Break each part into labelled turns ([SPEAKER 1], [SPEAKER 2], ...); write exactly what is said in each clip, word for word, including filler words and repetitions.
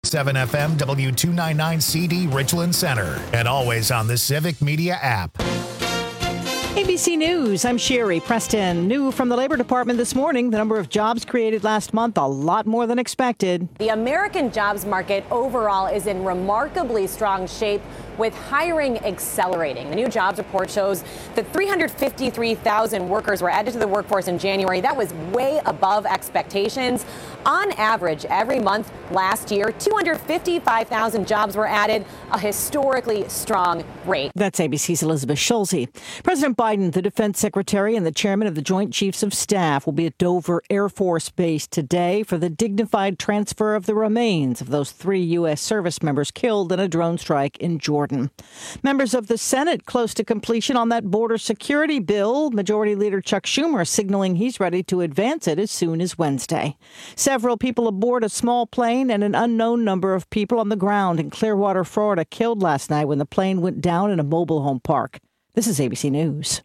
[SPEAKER 1] seven F M W two ninety-nine C D Richland Center, and always on the Civic Media app.
[SPEAKER 2] A B C News, I'm Sherry Preston. New from the Labor Department this morning, the number of jobs created last month, a lot more than expected.
[SPEAKER 3] The American jobs market overall is in remarkably strong shape, with hiring accelerating. The new jobs report shows that three hundred fifty-three thousand workers were added to the workforce in January. That was way above expectations. On average, every month last year, two hundred fifty-five thousand jobs were added, a historically strong rate.
[SPEAKER 2] That's A B C's Elizabeth Schulze. President Biden, the defense secretary, and the chairman of the Joint Chiefs of Staff will be at Dover Air Force Base today for the dignified transfer of the remains of those three U S service members killed in a drone strike in Jordan. Members of the Senate close to completion on that border security bill. Majority Leader Chuck Schumer signaling he's ready to advance it as soon as Wednesday. Several people aboard a small plane and an unknown number of people on the ground in Clearwater, Florida, killed last night when the plane went down in a mobile home park. This is A B C News.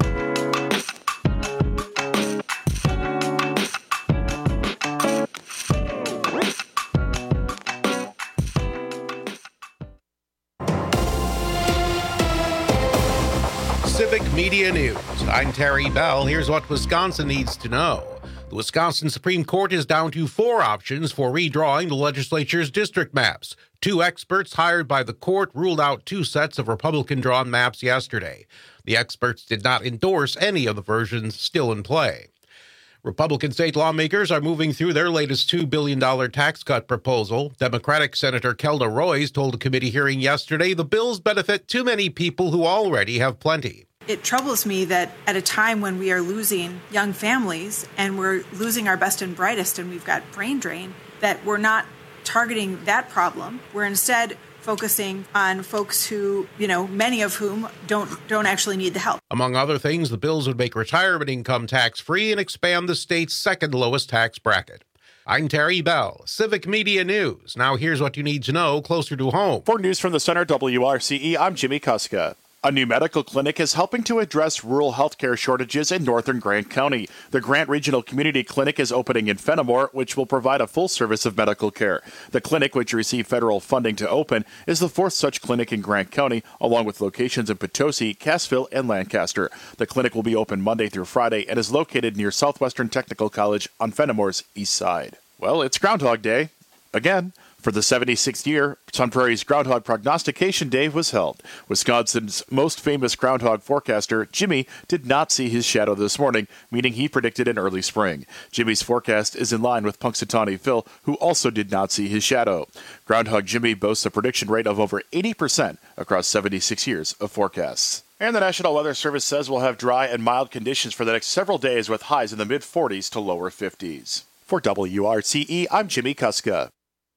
[SPEAKER 4] Civic Media News. I'm Terry Bell. Here's what Wisconsin needs to know. The Wisconsin Supreme Court is down to four options for redrawing the legislature's district maps. Two experts hired by the court ruled out two sets of Republican-drawn maps yesterday. The experts did not endorse any of the versions still in play. Republican state lawmakers are moving through their latest two billion dollars tax cut proposal. Democratic Senator Kelda Roys told a committee hearing yesterday the bills benefit too many people who already have plenty.
[SPEAKER 5] It troubles me that at a time when we are losing young families and we're losing our best and brightest and we've got brain drain, that we're not targeting that problem. We're instead focusing on folks who, you know, many of whom don't don't actually need the help.
[SPEAKER 4] Among other things, the bills would make retirement income tax-free and expand the state's second lowest tax bracket. I'm Terry Bell, Civic Media News. Now here's what you need to know closer to home.
[SPEAKER 6] For News from the Center W R C E, I'm Jimmy Kuska. A new medical clinic is helping to address rural healthcare shortages in northern Grant County. The Grant Regional Community Clinic is opening in Fenimore, which will provide a full service of medical care. The clinic, which received federal funding to open, is the fourth such clinic in Grant County, along with locations in Potosi, Cassville, and Lancaster. The clinic will be open Monday through Friday and is located near Southwestern Technical College on Fenimore's east side. Well, it's Groundhog Day. Again. For the seventy-sixth year, Sun Prairie's Groundhog Prognostication Day was held. Wisconsin's most famous groundhog forecaster, Jimmy, did not see his shadow this morning, meaning he predicted an early spring. Jimmy's forecast is in line with Punxsutawney Phil, who also did not see his shadow. Groundhog Jimmy boasts a prediction rate of over eighty percent across seventy-six years of forecasts. And the National Weather Service says we'll have dry and mild conditions for the next several days with highs in the mid-forties to lower fifties. For W R C E, I'm Jimmy Kuska.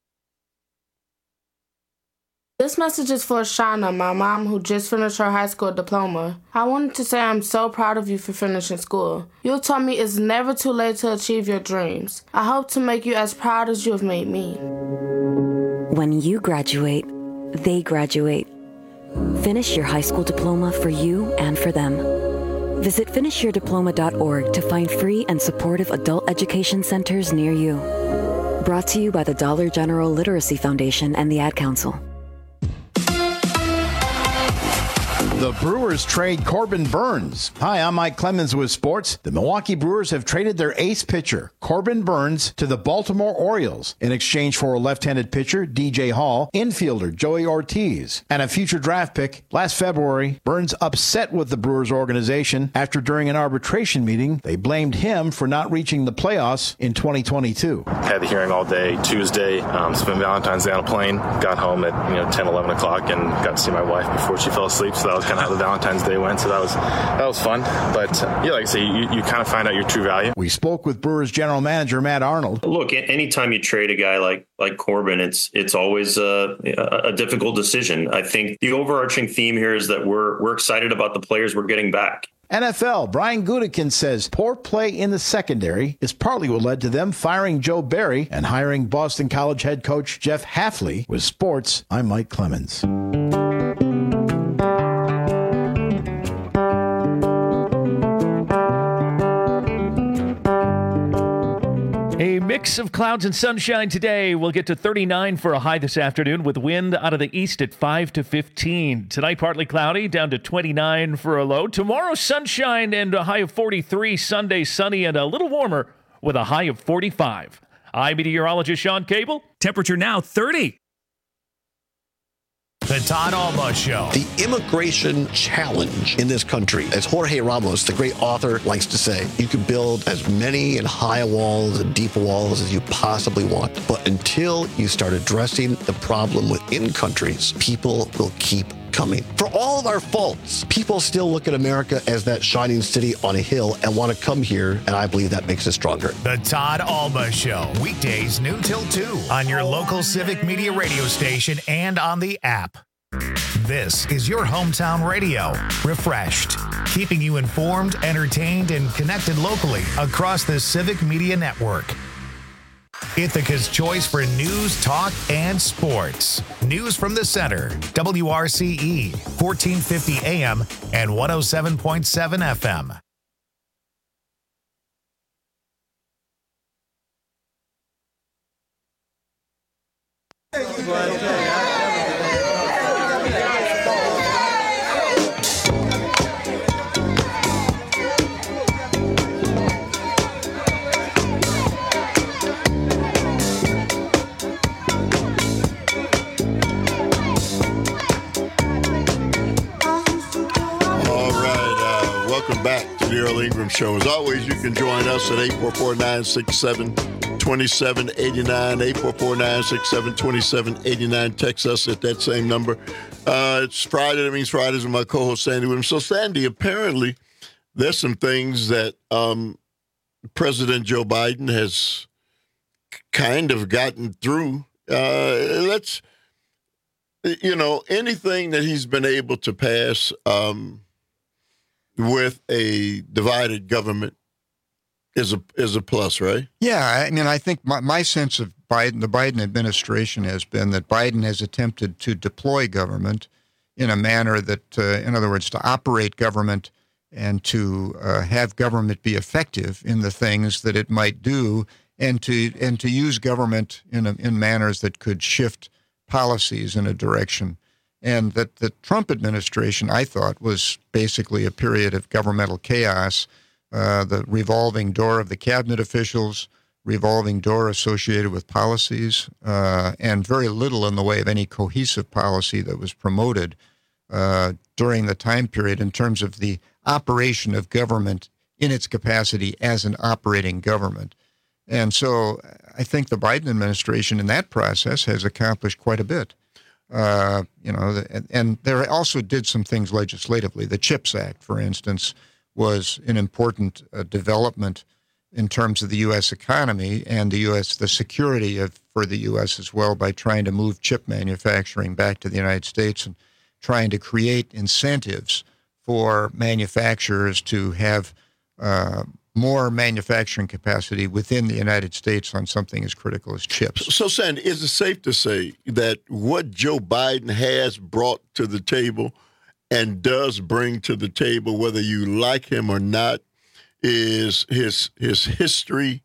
[SPEAKER 7] This message is for Shauna, my mom, who just finished her high school diploma. I wanted to say I'm so proud of you for finishing school. You taught me it's never too late to achieve your dreams. I hope to make you as proud as you have made me.
[SPEAKER 8] When you graduate, they graduate. Finish your high school diploma for you and for them. Visit finish your diploma dot org to find free and supportive adult education centers near you. Brought to you by the Dollar General Literacy Foundation and the Ad Council.
[SPEAKER 9] The Brewers trade Corbin Burnes. Hi, I'm Mike Clemens with sports. The Milwaukee Brewers have traded their ace pitcher, Corbin Burnes, to the Baltimore Orioles in exchange for a left-handed pitcher, D J Hall, infielder Joey Ortiz, and a future draft pick. Last February, Burnes upset with the Brewers organization after during an arbitration meeting, they blamed him for not reaching the playoffs in twenty twenty-two.
[SPEAKER 10] Had the hearing all day Tuesday, um, spent Valentine's Day on a plane, got home at you know ten, eleven o'clock and got to see my wife before she fell asleep, so that was kind of how the Valentine's Day went, so that was that was fun. But uh, yeah, like I say, you, you kind of find out your true value.
[SPEAKER 9] We spoke with Brewers general manager Matt Arnold.
[SPEAKER 11] Look, anytime you trade a guy like like Corbin, it's it's always a, a difficult decision. I think the overarching theme here is that we're we're excited about the players we're getting back.
[SPEAKER 9] N F L, Brian Gutekunst says poor play in the secondary is partly what led to them firing Joe Barry and hiring Boston College head coach Jeff Hafley. With sports, I'm Mike Clemens.
[SPEAKER 12] A Mix of clouds and sunshine today. We'll get to thirty-nine for a high this afternoon with wind out of the east at five to fifteen. Tonight, partly cloudy, down to twenty-nine for a low. Tomorrow, sunshine and a high of forty-three. Sunday, sunny and a little warmer with a high of forty-five. I'm meteorologist Sean Cable. Temperature now thirty.
[SPEAKER 1] The Todd Alba Show.
[SPEAKER 13] The immigration challenge in this country, as Jorge Ramos, the great author, likes to say, you can build as many and high walls and deep walls as you possibly want. But until you start addressing the problem within countries, people will keep coming. For all of our faults, people still look at America as that shining city on a hill and want to come here, and I believe that makes us stronger.
[SPEAKER 1] The Todd Alba Show, weekdays noon till two on your local Civic Media radio station and on the app. This is your hometown radio, refreshed, keeping you informed, entertained, and connected locally across the Civic Media Network. Ithaca's choice for news, talk, and sports. News from the center. W R C E, fourteen fifty A M and one oh seven point seven F M.
[SPEAKER 14] Welcome back to the Earl Ingram Show. As always, you can join us at eight four four, nine six seven, two seven eight nine, eight four four, nine six seven, two seven eight nine. Text us at that same number. Uh, it's Friday. That means Fridays with my co-host, Sandy Williams. So, Sandy, apparently there's some things that um, President Joe Biden has kind of gotten through. Uh, let's, you know, anything that he's been able to pass um, with a divided government is a is a plus, right?
[SPEAKER 15] Yeah, I mean, I think my, my sense of Biden, the Biden administration has been that Biden has attempted to deploy government in a manner that, uh, in other words, to operate government and to uh, have government be effective in the things that it might do, and to and to use government in a, in manners that could shift policies in a direction. And that the Trump administration, I thought, was basically a period of governmental chaos, uh, the revolving door of the cabinet officials, revolving door associated with policies, uh, and very little in the way of any cohesive policy that was promoted uh, during the time period in terms of the operation of government in its capacity as an operating government. And so I think the Biden administration in that process has accomplished quite a bit. Uh, you know, and, and there also did some things legislatively. The CHIPS Act, for instance, was an important uh, development in terms of the U S economy and the U S the security of for the U S as well, by trying to move chip manufacturing back to the United States and trying to create incentives for manufacturers to have uh, more manufacturing capacity within the United States on something as critical as chips.
[SPEAKER 14] So, Sandy, is it safe to say that what Joe Biden has brought to the table and does bring to the table, whether you like him or not, is his his history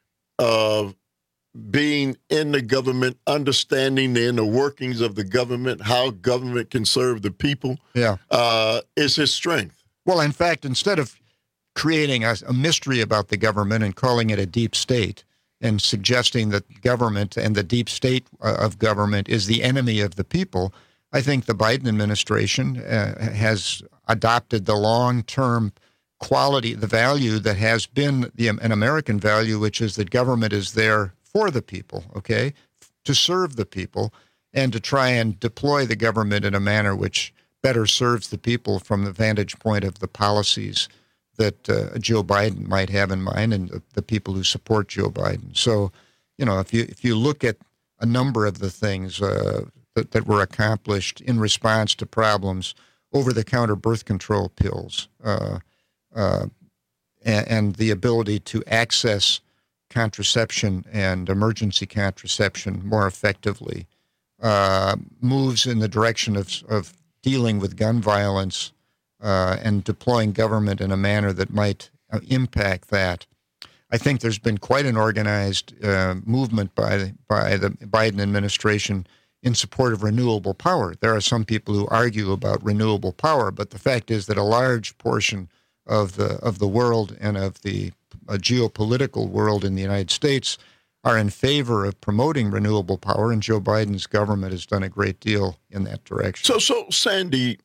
[SPEAKER 14] of being in the government, understanding the inner workings of the government, how government can serve the people?
[SPEAKER 15] Yeah,
[SPEAKER 14] uh, is his strength.
[SPEAKER 15] Well, in fact, instead of creating a, a mystery about the government and calling it a deep state and suggesting that government and the deep state uh, of government is the enemy of the people, I think the Biden administration uh, has adopted the long-term quality, the value that has been the, an American value, which is that government is there for the people, okay, to serve the people, and to try and deploy the government in a manner which better serves the people from the vantage point of the policies that uh, Joe Biden might have in mind, and the, the people who support Joe Biden. So, you know, if you if you look at a number of the things uh, that, that were accomplished in response to problems, over-the-counter birth control pills, uh, uh, and, and the ability to access contraception and emergency contraception more effectively, uh, moves in the direction of, of dealing with gun violence, Uh, and deploying government in a manner that might uh, impact that. I think there's been quite an organized uh, movement by by the Biden administration in support of renewable power. There are some people who argue about renewable power, but the fact is that a large portion of the of the world and of the uh, geopolitical world in the United States are in favor of promoting renewable power, and Joe Biden's government has done a great deal in that direction.
[SPEAKER 14] So, so Sandy,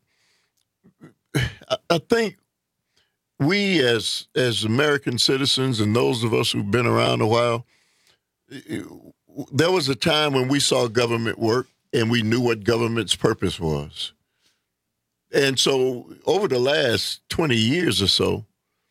[SPEAKER 14] I think we as as American citizens and those of us who've been around a while, there was a time when we saw government work and we knew what government's purpose was. And so over the last twenty years or so,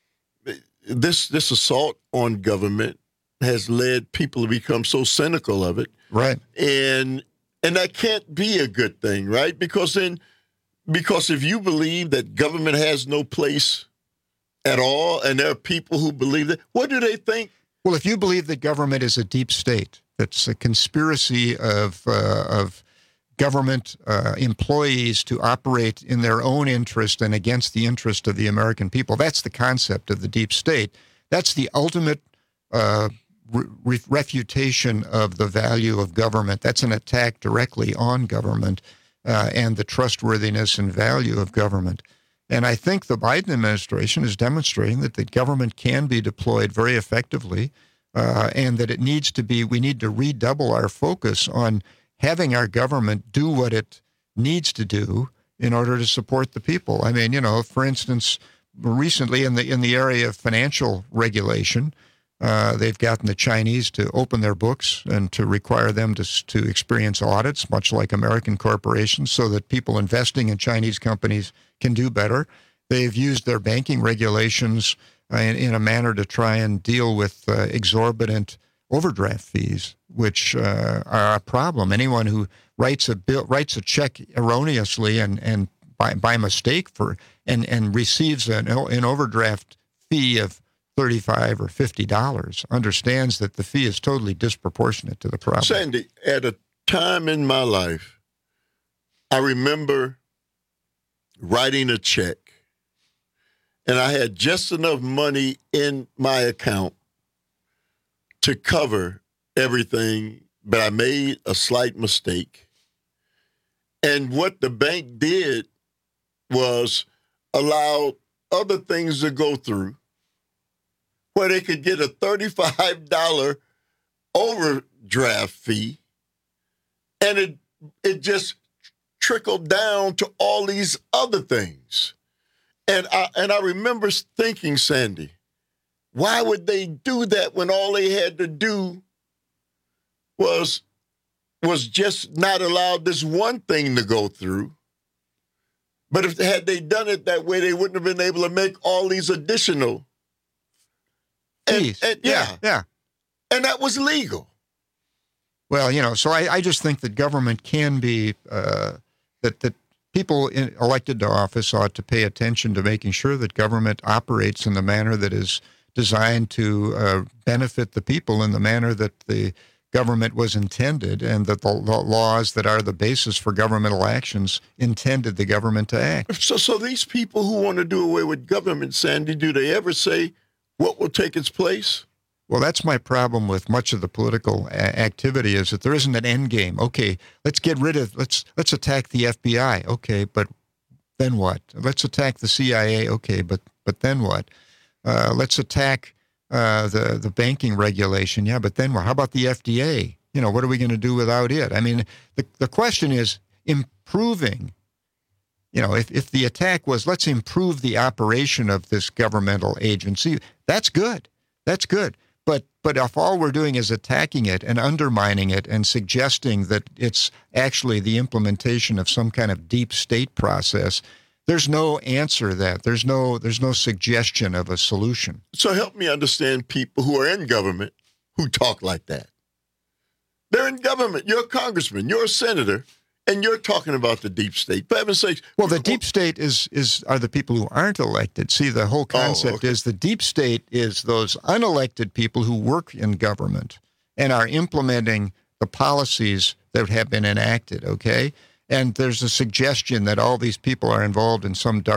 [SPEAKER 14] this this assault on government has led people to become so cynical of it.
[SPEAKER 15] Right.
[SPEAKER 14] And and that can't be a good thing, right? Because then because if you believe that government has no place at all, and there are people who believe that, what do they think?
[SPEAKER 15] Well, if you believe that government is a deep state, that's a conspiracy of uh, of government uh, employees to operate in their own interest and against the interest of the American people, that's the concept of the deep state. That's the ultimate uh, re- refutation of the value of government. That's an attack directly on government uh, and the trustworthiness and value of government. And I think the Biden administration is demonstrating that the government can be deployed very effectively uh, and that it needs to be, we need to redouble our focus on having our government do what it needs to do in order to support the people. I mean, you know, for instance, recently in the in the area of financial regulation, uh, they've gotten the Chinese to open their books and to require them to, to experience audits, much like American corporations, so that people investing in Chinese companies can do better. They've used their banking regulations uh, in, in a manner to try and deal with uh, exorbitant overdraft fees, which uh, are a problem. Anyone who writes a bill, writes a check erroneously and and by by mistake for and and receives an an overdraft fee of thirty-five or fifty dollars understands that the fee is totally disproportionate to the problem.
[SPEAKER 14] Sandy, at a time in my life, I remember writing a check, and I had just enough money in my account to cover everything, but I made a slight mistake. And what the bank did was allow other things to go through where they could get a thirty-five dollars overdraft fee, and it it just trickled down to all these other things. And I and I remember thinking, Sandy, why would they do that when all they had to do was was just not allow this one thing to go through? But if had they done it that way, they wouldn't have been able to make all these additional. And, and yeah,
[SPEAKER 15] yeah,
[SPEAKER 14] and that was legal.
[SPEAKER 15] Well, you know, so I, I just think that government can be uh, that that people in, elected to office ought to pay attention to making sure that government operates in the manner that is designed to uh, benefit the people in the manner that the government was intended, and that the, the laws that are the basis for governmental actions intended the government to act.
[SPEAKER 14] So, so these people who want to do away with government, Sandy, do they ever say what will take its place?
[SPEAKER 15] Well, that's my problem with much of the political a- activity is that there isn't an end game. Okay, let's get rid of, let's let's attack the F B I. Okay, but then what? Let's attack the C I A. Okay, but but then what? Uh, let's attack uh, the the banking regulation. Yeah, but then what? How about the F D A? You know, what are we going to do without it? I mean, the the question is improving. You know, if, if the attack was, let's improve the operation of this governmental agency, that's good. That's good. But but if all we're doing is attacking it and undermining it and suggesting that it's actually the implementation of some kind of deep state process, there's no answer to that. There's no there's no suggestion of a solution.
[SPEAKER 14] So help me understand people who are in government who talk like that. They're in government. You're a congressman. You're a senator. And you're talking about the deep state. For heaven's sakes.
[SPEAKER 15] Well, the deep state is is are the people who aren't elected. See, the whole concept oh, okay. is the deep state is those unelected people who work in government and are implementing the policies that have been enacted, okay? And there's a suggestion that all these people are involved in some dark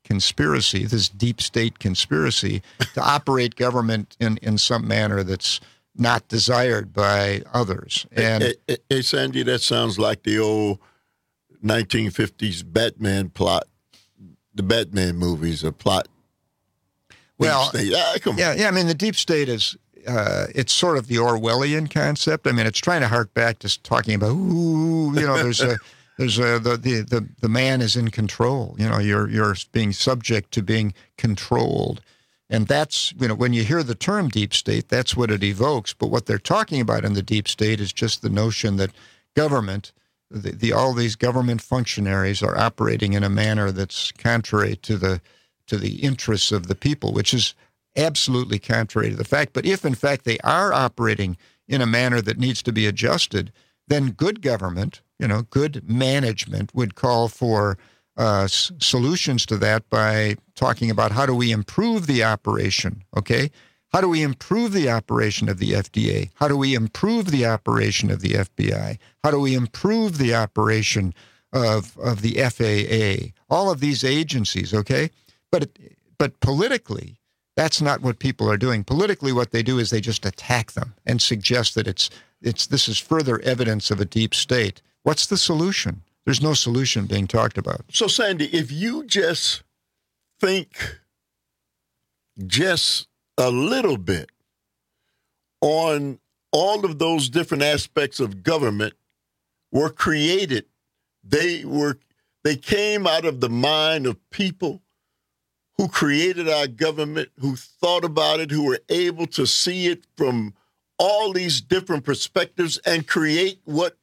[SPEAKER 15] conspiracy, this deep state conspiracy to operate government in, in some manner that's not desired by others. And
[SPEAKER 14] hey, hey, hey, Sandy, that sounds like the old nineteen fifties Batman plot. The Batman movies, a plot.
[SPEAKER 15] Well,
[SPEAKER 14] ah, come
[SPEAKER 15] yeah,
[SPEAKER 14] on.
[SPEAKER 15] yeah. I mean, the deep state is uh, it's sort of the Orwellian concept. I mean, it's trying to hark back to talking about, ooh, you know, there's a there's a the, the the the man is in control. You know, you're you're being subject to being controlled. And that's, you know, when you hear the term deep state, that's what it evokes. But what they're talking about in the deep state is just the notion that government, the, the all these government functionaries are operating in a manner that's contrary to the to the interests of the people, which is absolutely contrary to the fact. But if, in fact, they are operating in a manner that needs to be adjusted, then good government, you know, good management would call for Uh, s- solutions to that by talking about how do we improve the operation, okay? How do we improve the operation of the F D A? How do we improve the operation of the F B I? How do we improve the operation of of the F A A? All of these agencies, okay? But but politically, that's not what people are doing. Politically, what they do is they just attack them and suggest that it's it's this is further evidence of a deep state. What's the solution? There's no solution being talked about.
[SPEAKER 14] So, Sandy, if you just think just a little bit on all of those different aspects of government were created, they were they came out of the mind of people who created our government, who thought about it, who were able to see it from all these different perspectives and create what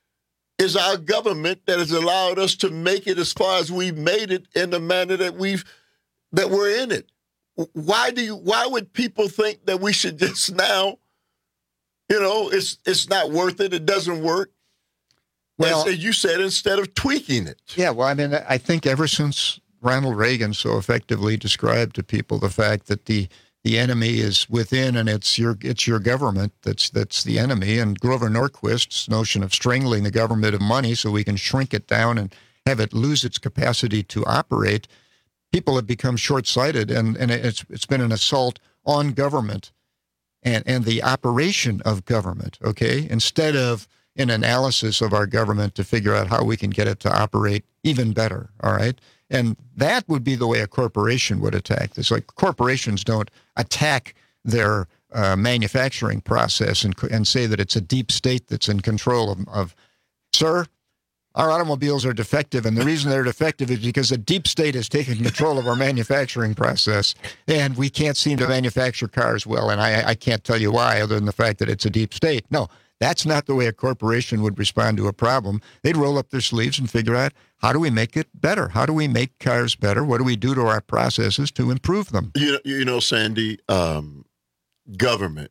[SPEAKER 14] is our government that has allowed us to make it as far as we've made it in the manner that we've that we're in it. Why do you? Why would people think that we should just now, you know, it's it's not worth it. It doesn't work. Well, as you said, instead of tweaking it.
[SPEAKER 15] Yeah. Well, I mean, I think ever since Ronald Reagan so effectively described to people the fact that the The enemy is within, and it's your it's your government that's that's the enemy. And Grover Norquist's notion of strangling the government of money so we can shrink it down and have it lose its capacity to operate. People have become short-sighted, and, and it's it's been an assault on government and, and the operation of government, okay? Instead of an analysis of our government to figure out how we can get it to operate even better, all right? And that would be the way a corporation would attack this. Like, corporations don't attack their uh, manufacturing process and and say that it's a deep state that's in control of, of, sir, our automobiles are defective, and the reason they're defective is because the deep state has taken control of our manufacturing process, and we can't seem to manufacture cars well, and I, I can't tell you why other than the fact that it's a deep state. No, that's not the way a corporation would respond to a problem. They'd roll up their sleeves and figure out, how do we make it better? How do we make cars better? What do we do to our processes to improve them?
[SPEAKER 14] You know, you know Sandy, um, government.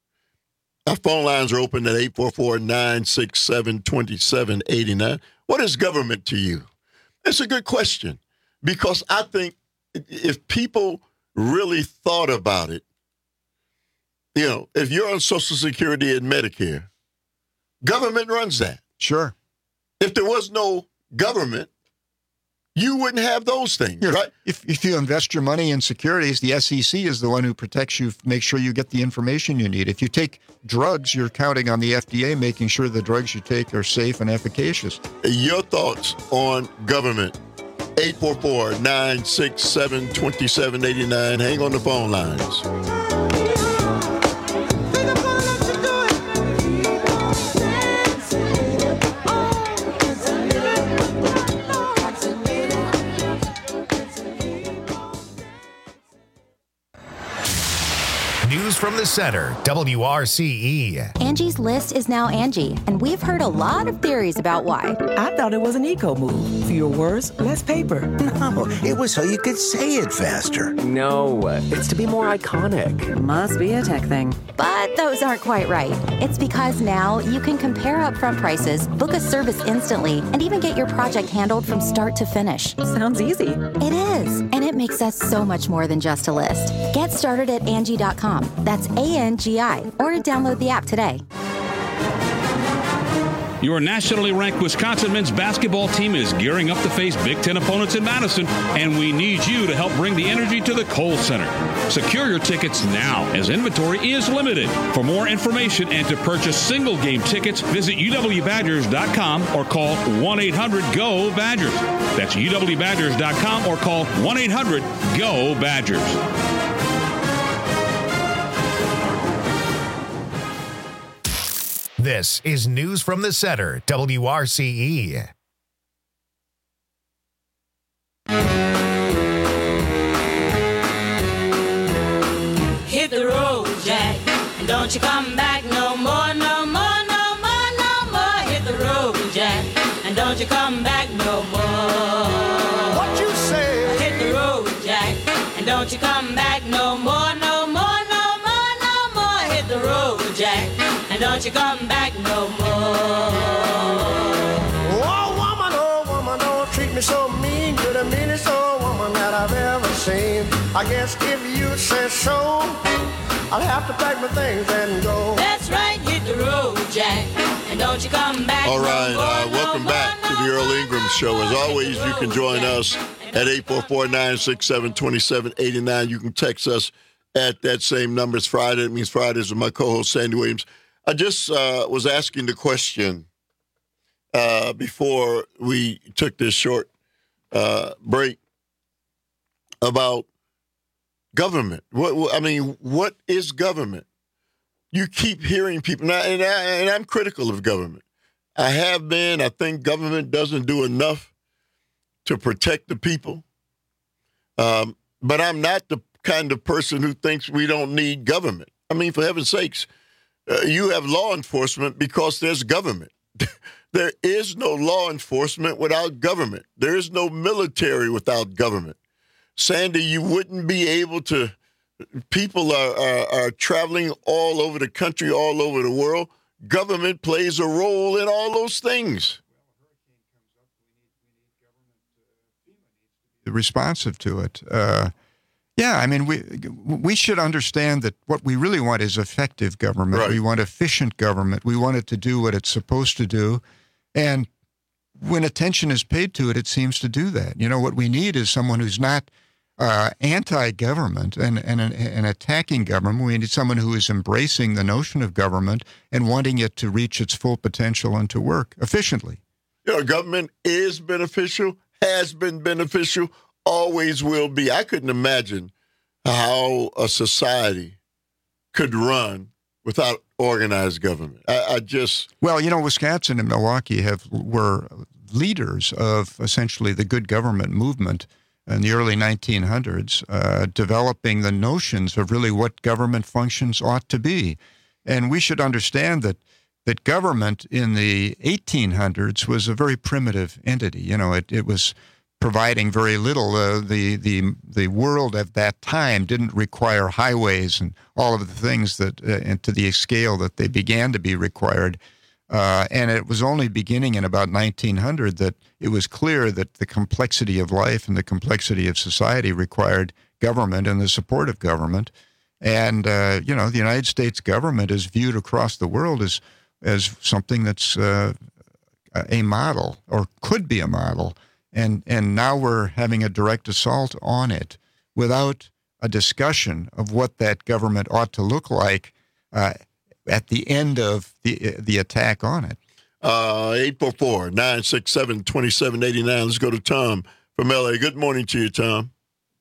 [SPEAKER 14] Our phone lines are open at eight four four, nine six seven, two seven eight nine. What is government to you? It's a good question, because I think if people really thought about it, you know, if you're on Social Security and Medicare, government runs that.
[SPEAKER 15] Sure.
[SPEAKER 14] If there was no government, you wouldn't have those things,
[SPEAKER 15] Here,
[SPEAKER 14] right?
[SPEAKER 15] If if you invest your money in securities, the S E C is the one who protects you, make sure you get the information you need. If you take drugs, you're counting on the F D A making sure the drugs you take are safe and efficacious.
[SPEAKER 14] Your thoughts on government? eight four four, nine six seven, two seven eight nine. Hang on the phone lines.
[SPEAKER 1] News from the center, W R C E.
[SPEAKER 16] Angie's List is now Angie, and we've heard a lot of theories about why.
[SPEAKER 17] I thought it was an eco move. Fewer words, less paper.
[SPEAKER 18] No, it was so you could say it faster.
[SPEAKER 19] No, it's to be more iconic.
[SPEAKER 16] Must be a tech thing. But those aren't quite right. It's because now you can compare upfront prices, book a service instantly, and even get your project handled from start to finish.
[SPEAKER 17] Sounds easy.
[SPEAKER 16] It is, and it makes us so much more than just a list. Get started at Angie dot com. That's A N G I, or download the app today.
[SPEAKER 20] Your nationally ranked Wisconsin men's basketball team is gearing up to face Big Ten opponents in Madison, and we need you to help bring the energy to the Kohl Center. Secure your tickets now, as inventory is limited. For more information and to purchase single game tickets, visit U W Badgers dot com or call one eight hundred G O Badgers. That's U W Badgers dot com or call one eight hundred G O Badgers.
[SPEAKER 1] This is News from the Center, W R C E.
[SPEAKER 21] Hit the road, Jack, and don't you come back no more, no more, no more, no more. Hit the road, Jack, and don't you come back no more. What you say? Hit the road, Jack, and don't you come back no more, no more, no more, no more. Hit the road, Jack, and don't you come back no more.
[SPEAKER 22] Oh, woman, oh, woman, don't treat me so mean. You're the meanest old woman that I've ever seen. I guess if you say so, I'll have to pack my things and go.
[SPEAKER 21] That's right, hit the road, Jack, and don't you come back.
[SPEAKER 14] All right,
[SPEAKER 21] no more,
[SPEAKER 14] uh, welcome
[SPEAKER 21] no
[SPEAKER 14] back
[SPEAKER 21] more,
[SPEAKER 14] to the Earl Ingram Show. As always, you can join us at eight four four, nine six seven, two seven eight nine. You can text us at that same number. It's Friday. It means Fridays with my co-host, Sandy Williams. I just uh, was asking the question uh, before we took this short uh, break about government. What, what I mean, what is government? You keep hearing people, and, I, and, I, and I'm critical of government. I have been. I think government doesn't do enough to protect the people. Um, but I'm not the kind of person who thinks we don't need government. I mean, for heaven's sakes, uh, you have law enforcement because there's government. There is no law enforcement without government. There is no military without government. Sandy, you wouldn't be able to, people are, are, are traveling all over the country, all over the world. Government plays a role in all those things.
[SPEAKER 15] Responsive to it. Uh, yeah, I mean, we we should understand that what we really want is effective government. Right. We want efficient government. We want it to do what it's supposed to do. And when attention is paid to it, it seems to do that. You know, what we need is someone who's not uh, anti-government and, and, and attacking government. We need someone who is embracing the notion of government and wanting it to reach its full potential and to work efficiently.
[SPEAKER 14] You know, government is beneficial, has been beneficial, always will be. I couldn't imagine how a society could run without organized government. I, I just...
[SPEAKER 15] Well, you know, Wisconsin and Milwaukee have were leaders of essentially the good government movement in the early nineteen hundreds, uh, developing the notions of really what government functions ought to be. And we should understand that that government in the eighteen hundreds was a very primitive entity. You know, it, it was providing very little. Uh, the the the world at that time didn't require highways and all of the things that, uh, and to the scale that they began to be required. Uh, and it was only beginning in about nineteen hundred that it was clear that the complexity of life and the complexity of society required government and the support of government. And, uh, you know, the United States government is viewed across the world as, as something that's uh, a model or could be a model. And, and now we're having a direct assault on it without a discussion of what that government ought to look like uh, at the end of the the attack on it.
[SPEAKER 14] Uh, eight four four, nine six seven, two seven eight nine. Let's go to Tom from L A. Good morning to you, Tom.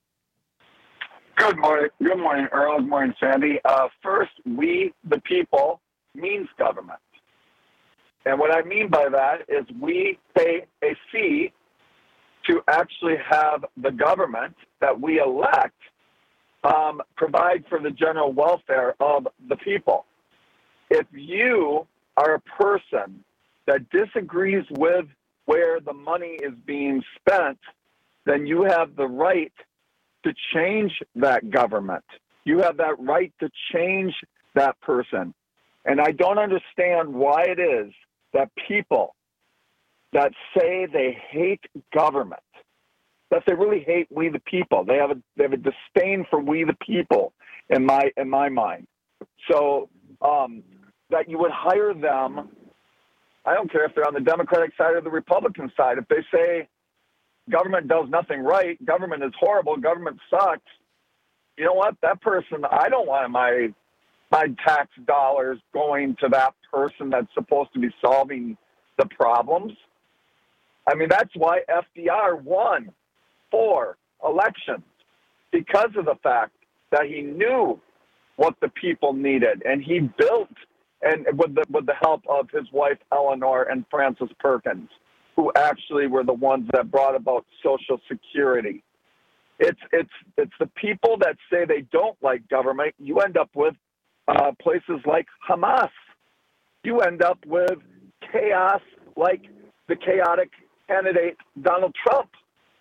[SPEAKER 23] Good morning. Good morning, Earl. Good morning, Sandy. Uh, first, we, the people, means government. And what I mean by that is we pay a fee to actually have the government that we elect um, provide for the general welfare of the people. If you are a person that disagrees with where the money is being spent, then you have the right to change that government. You have that right to change that person. And I don't understand why it is that people that say they hate government, that they really hate we the people. They have a they have a disdain for we the people in my in my mind. So um, that you would hire them. I don't care if they're on the Democratic side or the Republican side. If they say government does nothing right, government is horrible, government sucks, you know what? That person, I don't want my my tax dollars going to that person that's supposed to be solving the problems. I mean, that's why F D R won four elections, because of the fact that he knew what the people needed, and he built, and with the with the help of his wife Eleanor and Frances Perkins, who actually were the ones that brought about Social Security. It's it's it's the people that say they don't like government. You end up with uh, places like Hamas. You end up with chaos like the chaotic candidate Donald Trump.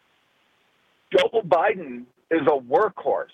[SPEAKER 23] Joe Biden is a workhorse.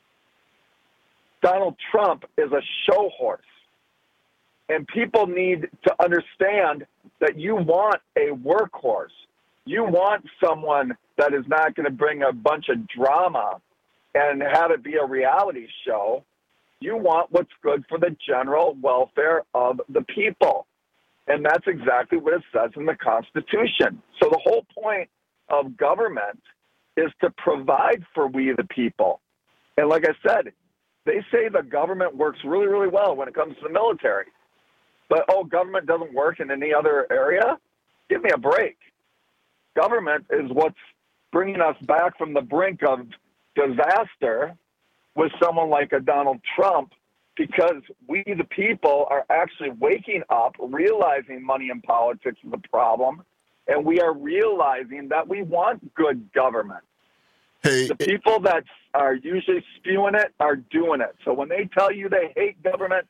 [SPEAKER 23] Donald Trump is a show horse. And people need to understand that you want a workhorse. You want someone that is not going to bring a bunch of drama and have it be a reality show. You want what's good for the general welfare of the people. And that's exactly what it says in the Constitution. So the whole point of government is to provide for we the people. And like I said, they say the government works really, really well when it comes to the military. But, oh, government doesn't work in any other area? Give me a break. Government is what's bringing us back from the brink of disaster with someone like a Donald Trump, because we, the people, are actually waking up, realizing money in politics is a problem, and we are realizing that we want good government.
[SPEAKER 14] Hey,
[SPEAKER 23] the people that are usually spewing it are doing it. So when they tell you they hate government,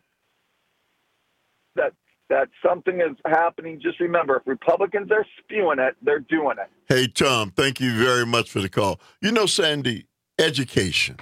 [SPEAKER 23] that that something is happening, just remember, if Republicans are spewing it, they're doing it.
[SPEAKER 14] Hey, Tom, thank you very much for the call. You know, Sandy, education.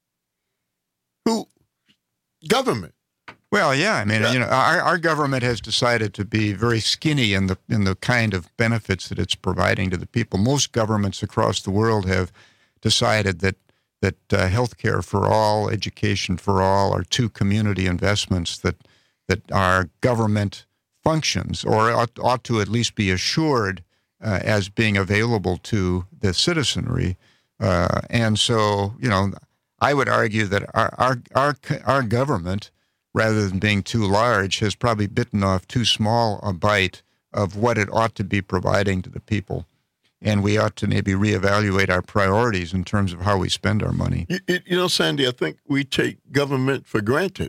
[SPEAKER 14] Who? Government.
[SPEAKER 15] Well, yeah, I mean, yeah. you know, our, our government has decided to be very skinny in the in the kind of benefits that it's providing to the people. Most governments across the world have decided that that uh, health care for all, education for all, are two community investments that that are government functions, or ought, ought to at least be assured uh, as being available to the citizenry. Uh, and so, you know, I would argue that our, our our our government, rather than being too large, has probably bitten off too small a bite of what it ought to be providing to the people. And we ought to maybe reevaluate our priorities in terms of how we spend our money.
[SPEAKER 14] You, you know, Sandy, I think we take government for granted.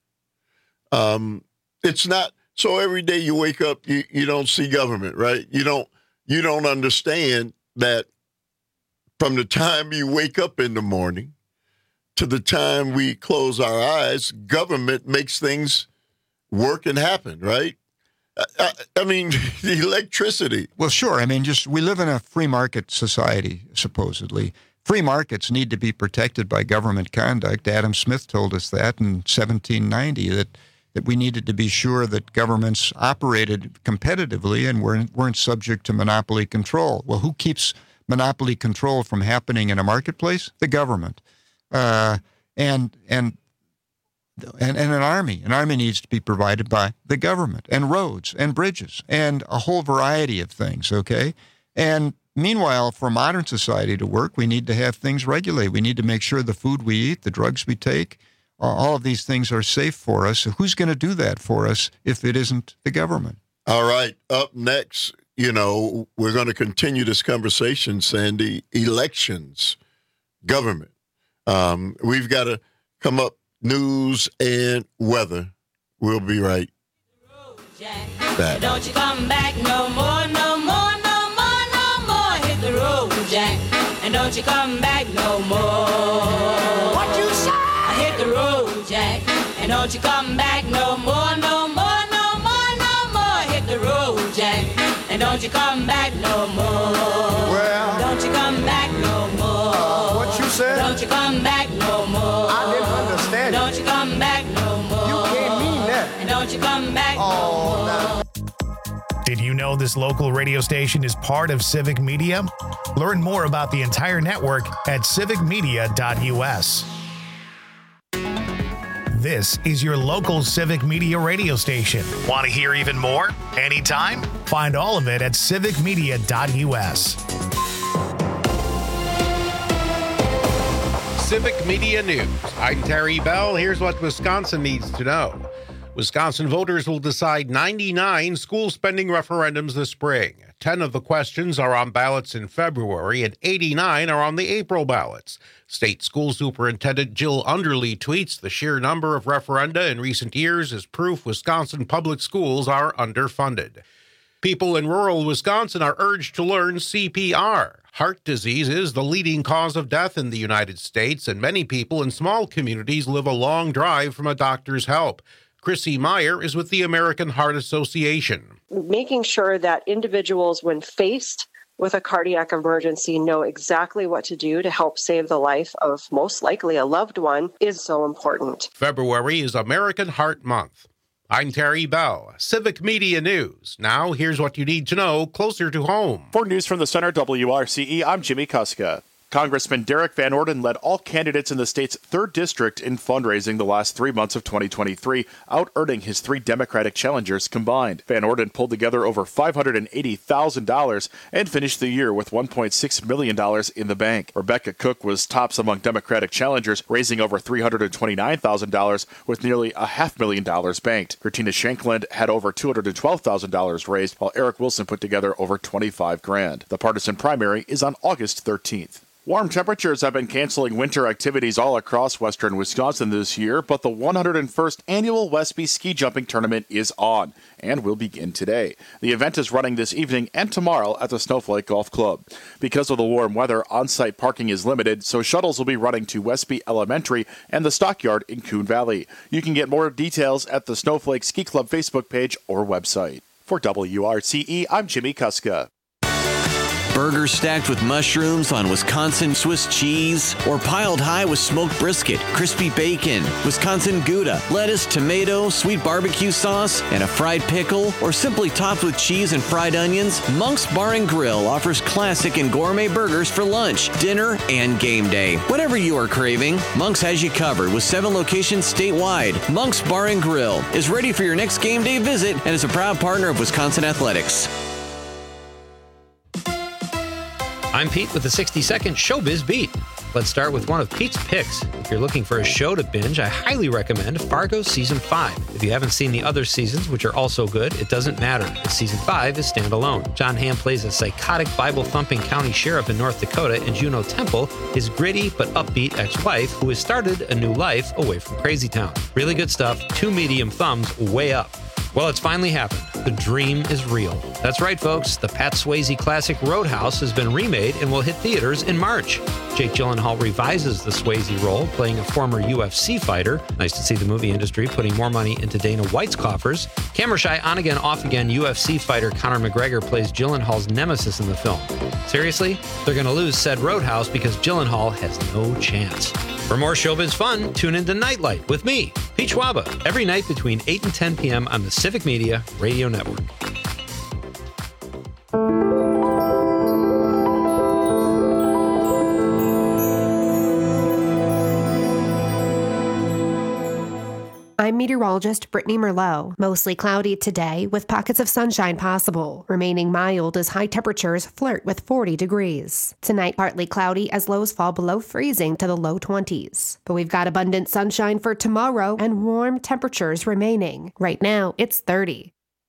[SPEAKER 14] Um, it's not so every day you wake up, you, you don't see government, right? You don't you don't understand that from the time you wake up in the morning to the time we close our eyes, government makes things work and happen, right? I, I mean, the electricity.
[SPEAKER 15] Well, sure. I mean, just we live in a free market society, supposedly. Free markets need to be protected by government conduct. Adam Smith told us that in seventeen ninety, that, that we needed to be sure that governments operated competitively and weren't, weren't subject to monopoly control. Well, who keeps monopoly control from happening in a marketplace? The government. Uh, and and And, and an army. An army needs to be provided by the government, and roads and bridges and a whole variety of things, okay? And meanwhile, for modern society to work, we need to have things regulated. We need to make sure the food we eat, the drugs we take, uh, all of these things are safe for us. So who's going to do that for us if it isn't the government?
[SPEAKER 14] All right. Up next, you know, we're going to continue this conversation, Sandy. Elections, government. Um, we've got to come up. News and weather. We'll be right back.
[SPEAKER 21] Don't you come back no more, no more, no more, no more. Hit the road, Jack, and don't you come back no more. What you say? I hit the road, Jack, and don't you come back no more, no more, no more, no more. Hit the road, Jack, and don't you come back no more.
[SPEAKER 22] Well,
[SPEAKER 21] don't you come back no more.
[SPEAKER 22] Uh, what you said?
[SPEAKER 21] Don't you come back no more.
[SPEAKER 22] I didn't understand.
[SPEAKER 21] Don't you come back no more.
[SPEAKER 22] You can't mean that.
[SPEAKER 21] And don't you come back
[SPEAKER 22] oh,
[SPEAKER 21] no more.
[SPEAKER 22] No.
[SPEAKER 1] Did you know this local radio station is part of Civic Media? Learn more about the entire network at civic media dot u s. This is your local civic media radio station. Want to hear even more? Anytime? Find all of it at civic media dot U S.
[SPEAKER 4] Civic Media News. I'm Terry Bell. Here's what Wisconsin needs to know. Wisconsin voters will decide ninety-nine school spending referendums this spring. ten of the questions are on ballots in February, and eighty-nine are on the April ballots. State School Superintendent Jill Underly tweets the sheer number of referenda in recent years is proof Wisconsin public schools are underfunded. People in rural Wisconsin are urged to learn C P R. Heart disease is the leading cause of death in the United States, and many people in small communities live a long drive from a doctor's help. Chrissy Meyer is with the American Heart Association.
[SPEAKER 2] Making sure that individuals, when faced with a cardiac emergency, know exactly what to do to help save the life of most likely a loved one is so important.
[SPEAKER 4] February is American Heart Month. I'm Terry Bell, Civic Media News. Now, here's what you need to know closer to home.
[SPEAKER 6] For News from the Center, W R C E, I'm Jimmy Kuska. Congressman Derek Van Orden led all candidates in the state's third district in fundraising the last three months of twenty twenty-three, out-earning his three Democratic challengers combined. Van Orden pulled together over five hundred eighty thousand dollars and finished the year with one point six million dollars in the bank. Rebecca Cook was tops among Democratic challengers, raising over three hundred twenty-nine thousand dollars with nearly a half million dollars banked. Gertina Shankland had over two hundred twelve thousand dollars raised, while Eric Wilson put together over twenty-five grand. The partisan primary is on August thirteenth. Warm temperatures have been canceling winter activities all across western Wisconsin this year, but the one hundred first Annual Westby Ski Jumping Tournament is on and will begin today. The event is running this evening and tomorrow at the Snowflake Golf Club. Because of the warm weather, on-site parking is limited, so shuttles will be running to Westby Elementary and the Stockyard in Coon Valley. You can get more details at the Snowflake Ski Club Facebook page or website. For W R C E, I'm Jimmy Kuska.
[SPEAKER 3] Burgers stacked with mushrooms on Wisconsin Swiss cheese, or piled high with smoked brisket, crispy bacon, Wisconsin Gouda, lettuce, tomato, sweet barbecue sauce, and a fried pickle, or simply topped with cheese and fried onions, Monk's Bar and Grill offers classic and gourmet burgers for lunch, dinner, and game day. Whatever you are craving, Monk's has you covered with seven locations statewide. Monk's Bar and Grill is ready for your next game day visit and is a proud partner of Wisconsin Athletics.
[SPEAKER 5] I'm Pete with the sixty second Showbiz Beat. Let's start with one of Pete's picks. If you're looking for a show to binge, I highly recommend Fargo Season five. If you haven't seen the other seasons, which are also good, it doesn't matter, as Season five is standalone. John Hamm plays a psychotic Bible-thumping county sheriff in North Dakota, and Juno Temple, his gritty but upbeat ex-wife, who has started a new life away from Crazy Town. Really good stuff, two medium thumbs way up. Well, it's finally happened. The dream is real. That's right, folks. The Pat Swayze classic Roadhouse has been remade and will hit theaters in March. Jake Gyllenhaal revises the Swayze role, playing a former U F C fighter. Nice to see the movie industry putting more money into Dana White's coffers. Camera shy, on-again, off-again U F C fighter Conor McGregor plays Gyllenhaal's nemesis in the film. Seriously? They're going to lose said Roadhouse because Gyllenhaal has no chance. For more showbiz fun, tune into Nightlight with me, Pete Schwaba, every night between eight and ten p.m. on the Civic Media Radio Network.
[SPEAKER 24] I'm meteorologist Brittany Merlot. Mostly cloudy today with pockets of sunshine possible, remaining mild as high temperatures flirt with forty degrees. Tonight, partly cloudy as lows fall below freezing to the low twenties. But we've got abundant sunshine for tomorrow and warm temperatures remaining. Right now, it's thirty.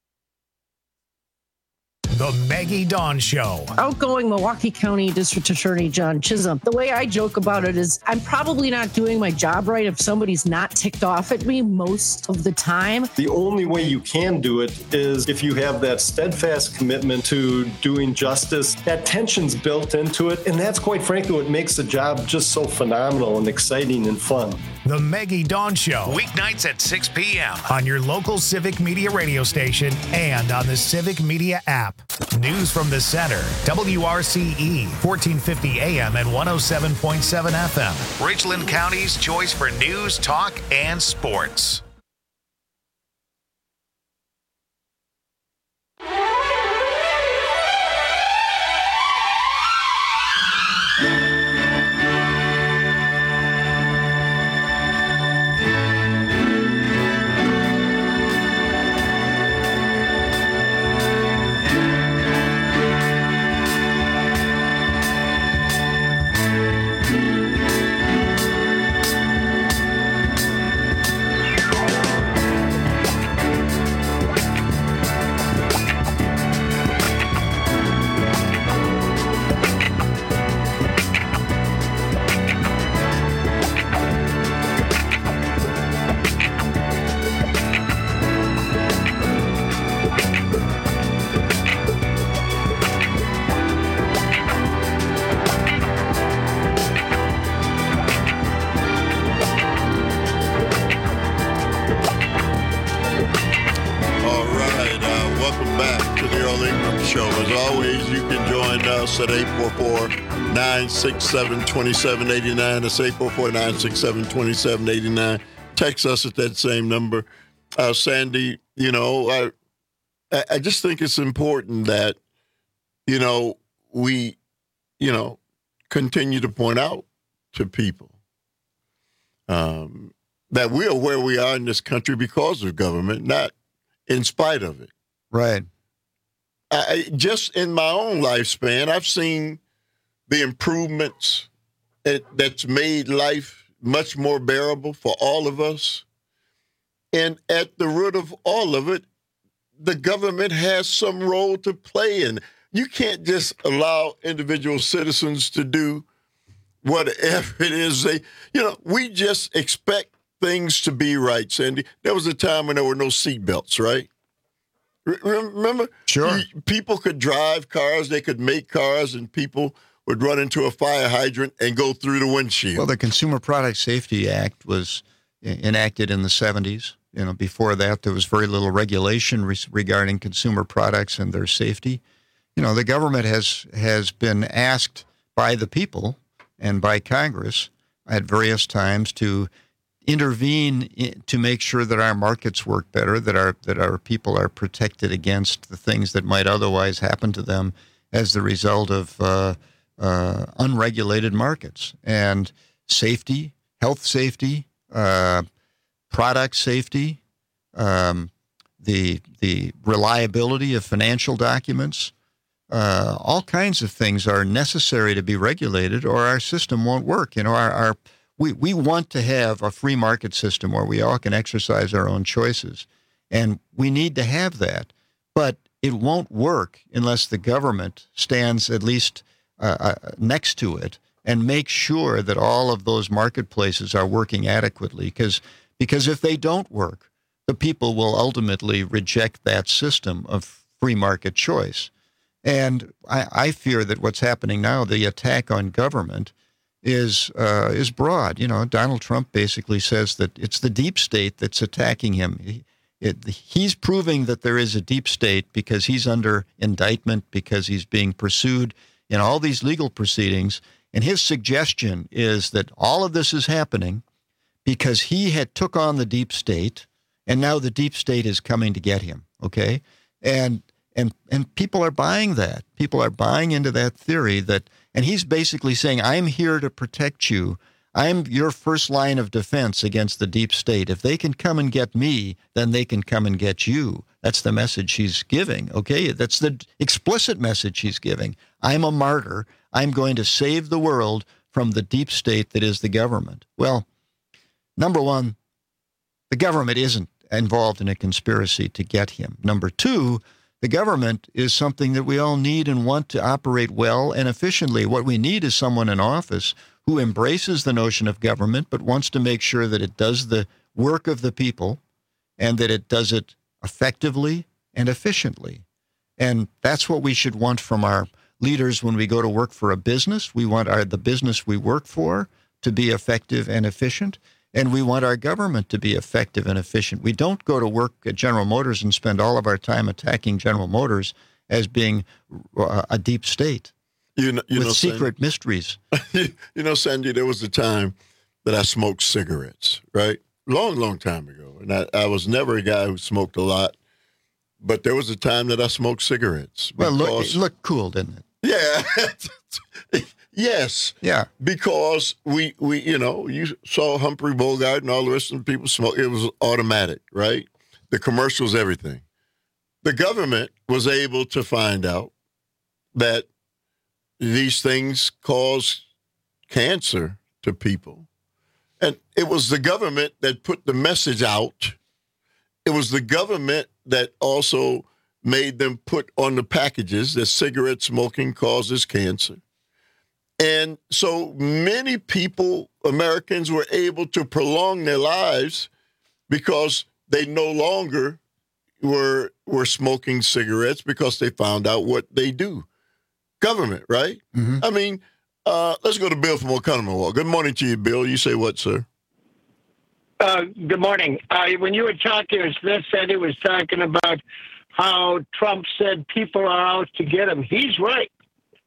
[SPEAKER 1] The Maggie Dawn Show.
[SPEAKER 25] Outgoing Milwaukee County District Attorney John Chisholm. The way I joke about it is I'm probably not doing my job right if somebody's not ticked off at me most of the time.
[SPEAKER 26] The only way you can do it is if you have that steadfast commitment to doing justice. That tension's built into it, and that's quite frankly what makes the job just so phenomenal and exciting and fun.
[SPEAKER 1] The Maggie Dawn Show, weeknights at six p.m. on your local Civic Media radio station and on the Civic Media app. News from the Center, W R C E, fourteen fifty A M and one oh seven point seven F M. Richland County's choice for news, talk, and sports.
[SPEAKER 14] can join us at eight four four, nine six seven, two seven eight nine. That's eight four four, nine six seven, two seven eight nine. Text us at that same number. Uh, Sandy, you know, I, I just think it's important that, you know, we, you know, continue to point out to people um, that we are where we are in this country because of government, not in spite of it.
[SPEAKER 15] Right.
[SPEAKER 14] I, just in my own lifespan, I've seen the improvements that, that's made life much more bearable for all of us. And at the root of all of it, the government has some role to play in. You can't just allow individual citizens to do whatever it is they, you know, we just expect things to be right, Sandy. There was a time when there were no seatbelts, right? Remember?
[SPEAKER 15] Sure.
[SPEAKER 14] People could drive cars, they could make cars, and people would run into a fire hydrant and go through the windshield.
[SPEAKER 15] Well, the Consumer Product Safety Act was enacted in the seventies. You know, before that, there was very little regulation re- regarding consumer products and their safety. You know, the government has has been asked by the people and by Congress at various times to intervene in, to make sure that our markets work better, that our that our people are protected against the things that might otherwise happen to them as the result of uh, uh, unregulated markets. And safety, health safety, uh, product safety, um, the the reliability of financial documents, uh, all kinds of things are necessary to be regulated, or our system won't work. You know, our, our we we want to have a free market system where we all can exercise our own choices, and we need to have that. But it won't work unless the government stands at least uh, uh, next to it and makes sure that all of those marketplaces are working adequately. Because because if they don't work, the people will ultimately reject that system of free market choice. And I, I fear that what's happening now, the attack on government, is uh, is broad. You know, Donald Trump basically says that it's the deep state that's attacking him. He, it, he's proving that there is a deep state because he's under indictment, because he's being pursued in all these legal proceedings. And his suggestion is that all of this is happening because he had took on the deep state, and now the deep state is coming to get him. Okay, and and and people are buying that. People are buying into that theory that. And he's basically saying, I'm here to protect you. I'm your first line of defense against the deep state. If they can come and get me, then they can come and get you. That's the message he's giving, okay? That's the explicit message he's giving. I'm a martyr. I'm going to save the world from the deep state that is the government. Well, number one, the government isn't involved in a conspiracy to get him. Number two, the government is something that we all need and want to operate well and efficiently. What we need is someone in office who embraces the notion of government but wants to make sure that it does the work of the people and that it does it effectively and efficiently. And that's what we should want from our leaders when we go to work for a business. We want our the business we work for to be effective and efficient. And we want our government to be effective and efficient. We don't go to work at General Motors and spend all of our time attacking General Motors as being a deep state
[SPEAKER 14] you know, you
[SPEAKER 15] with
[SPEAKER 14] know,
[SPEAKER 15] secret
[SPEAKER 14] Sandy,
[SPEAKER 15] mysteries.
[SPEAKER 14] You know, Sandy, there was a time that I smoked cigarettes, right? Long, long time ago. And I, I was never a guy who smoked a lot. But there was a time that I smoked cigarettes.
[SPEAKER 15] Well, look, it looked cool, didn't it?
[SPEAKER 14] Yeah. Yes.
[SPEAKER 15] Yeah.
[SPEAKER 14] Because we, we, you know, you saw Humphrey Bogart and all the rest of the people smoke. It was automatic, right? The commercials, everything. The government was able to find out that these things cause cancer to people. And it was the government that put the message out. It was the government that also made them put on the packages that cigarette smoking causes cancer. And so many people, Americans, were able to prolong their lives because they no longer were were smoking cigarettes because they found out what they do. Government, right?
[SPEAKER 15] Mm-hmm.
[SPEAKER 14] I mean, uh, let's go to Bill from Oconomowoc. Good morning to you, Bill. You say what, sir?
[SPEAKER 7] Uh, good morning. Uh, when you were talking, as Smith said, he was talking about how Trump said people are out to get him. He's right.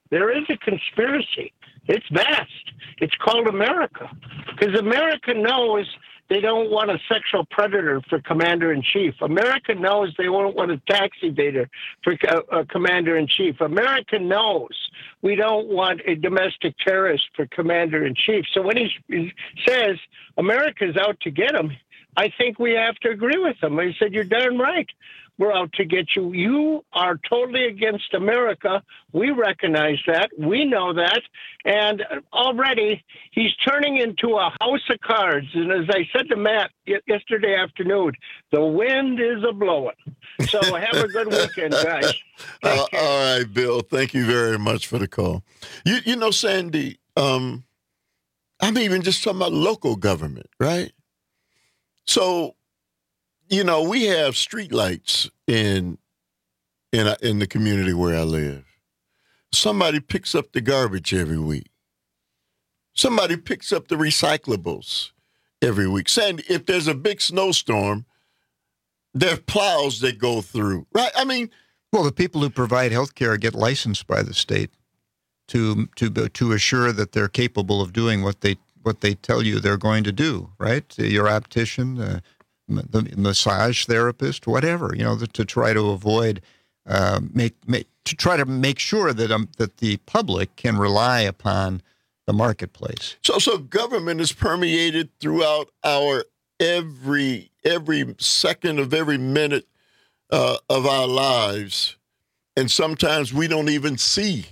[SPEAKER 7] There is a conspiracy. It's vast. It's called America. Because America knows they don't want a sexual predator for commander-in-chief. America knows they won't want a tax evader for uh, commander-in-chief. America knows we don't want a domestic terrorist for commander-in-chief. So when he, he says America's out to get him, I think we have to agree with him. He said, you're darn right. We're out to get you. You are totally against America. We recognize that. We know that. And already he's turning into a house of cards. And as I said to Matt yesterday afternoon, the wind is a-blowing. So have a good weekend, guys.
[SPEAKER 14] Uh, all right, Bill. Thank you very much for the call. You, you know, Sandy, um, I'm even just talking about local government, right? So, you know, we have streetlights in in in the community where I live. Somebody picks up the garbage every week. Somebody picks up the recyclables every week. Sandy, if there's a big snowstorm, there are plows that go through, right? I mean,
[SPEAKER 15] well, the people who provide health care get licensed by the state to to to assure that they're capable of doing what they what they tell you they're going to do, right? Your optician, uh, the massage therapist, whatever, you know, the, to try to avoid, uh, make, make to try to make sure that um, that the public can rely upon the marketplace.
[SPEAKER 14] So, so government is permeated throughout our every every second of every minute uh, of our lives, and sometimes we don't even see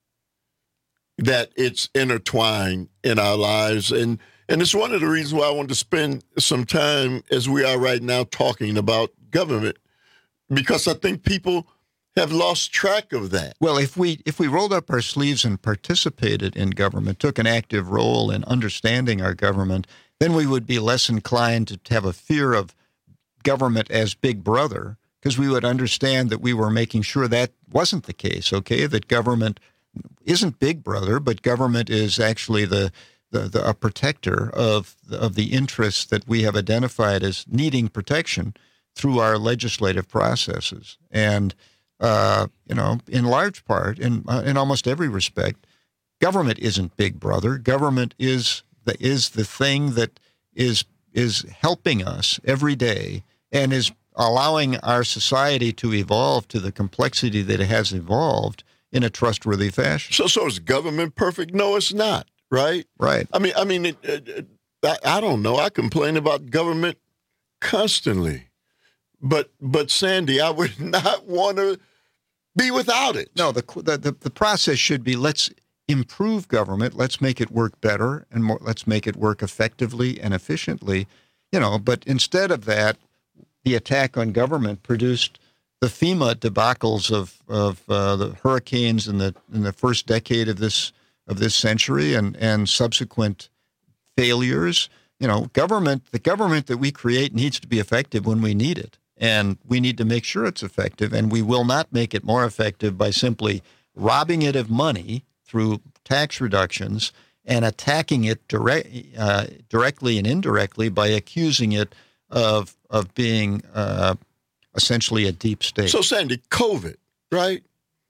[SPEAKER 14] that it's intertwined in our lives. And And it's one of the reasons why I want to spend some time, as we are right now, talking about government, because I think people have lost track of that.
[SPEAKER 15] Well, if we if we rolled up our sleeves and participated in government, took an active role in understanding our government, then we would be less inclined to have a fear of government as big brother, because we would understand that we were making sure that wasn't the case, okay, that government isn't big brother, but government is actually the The, the, a protector of the, of the interests that we have identified as needing protection through our legislative processes. And, uh, you know, in large part, in uh, in almost every respect, government isn't big brother. Government is the, is the thing that is is helping us every day and is allowing our society to evolve to the complexity that it has evolved in a trustworthy fashion.
[SPEAKER 14] So, so is government perfect? No, it's not. Right?
[SPEAKER 15] Right.
[SPEAKER 14] I mean, I mean, it, it, it, I, I don't know. I complain about government constantly, but but Sandy, I would not want to be without it.
[SPEAKER 15] No, the the the process should be, let's improve government, let's make it work better, and more, let's make it work effectively and efficiently, you know. But instead of that, the attack on government produced the FEMA debacles of of uh, the hurricanes in the in the first decade of this. of this century and, and subsequent failures. You know, government, the government that we create needs to be effective when we need it. And we need to make sure it's effective. And we will not make it more effective by simply robbing it of money through tax reductions and attacking it direct, uh, directly and indirectly by accusing it of, of being uh, essentially a deep state.
[SPEAKER 14] So, Sandy, COVID, right?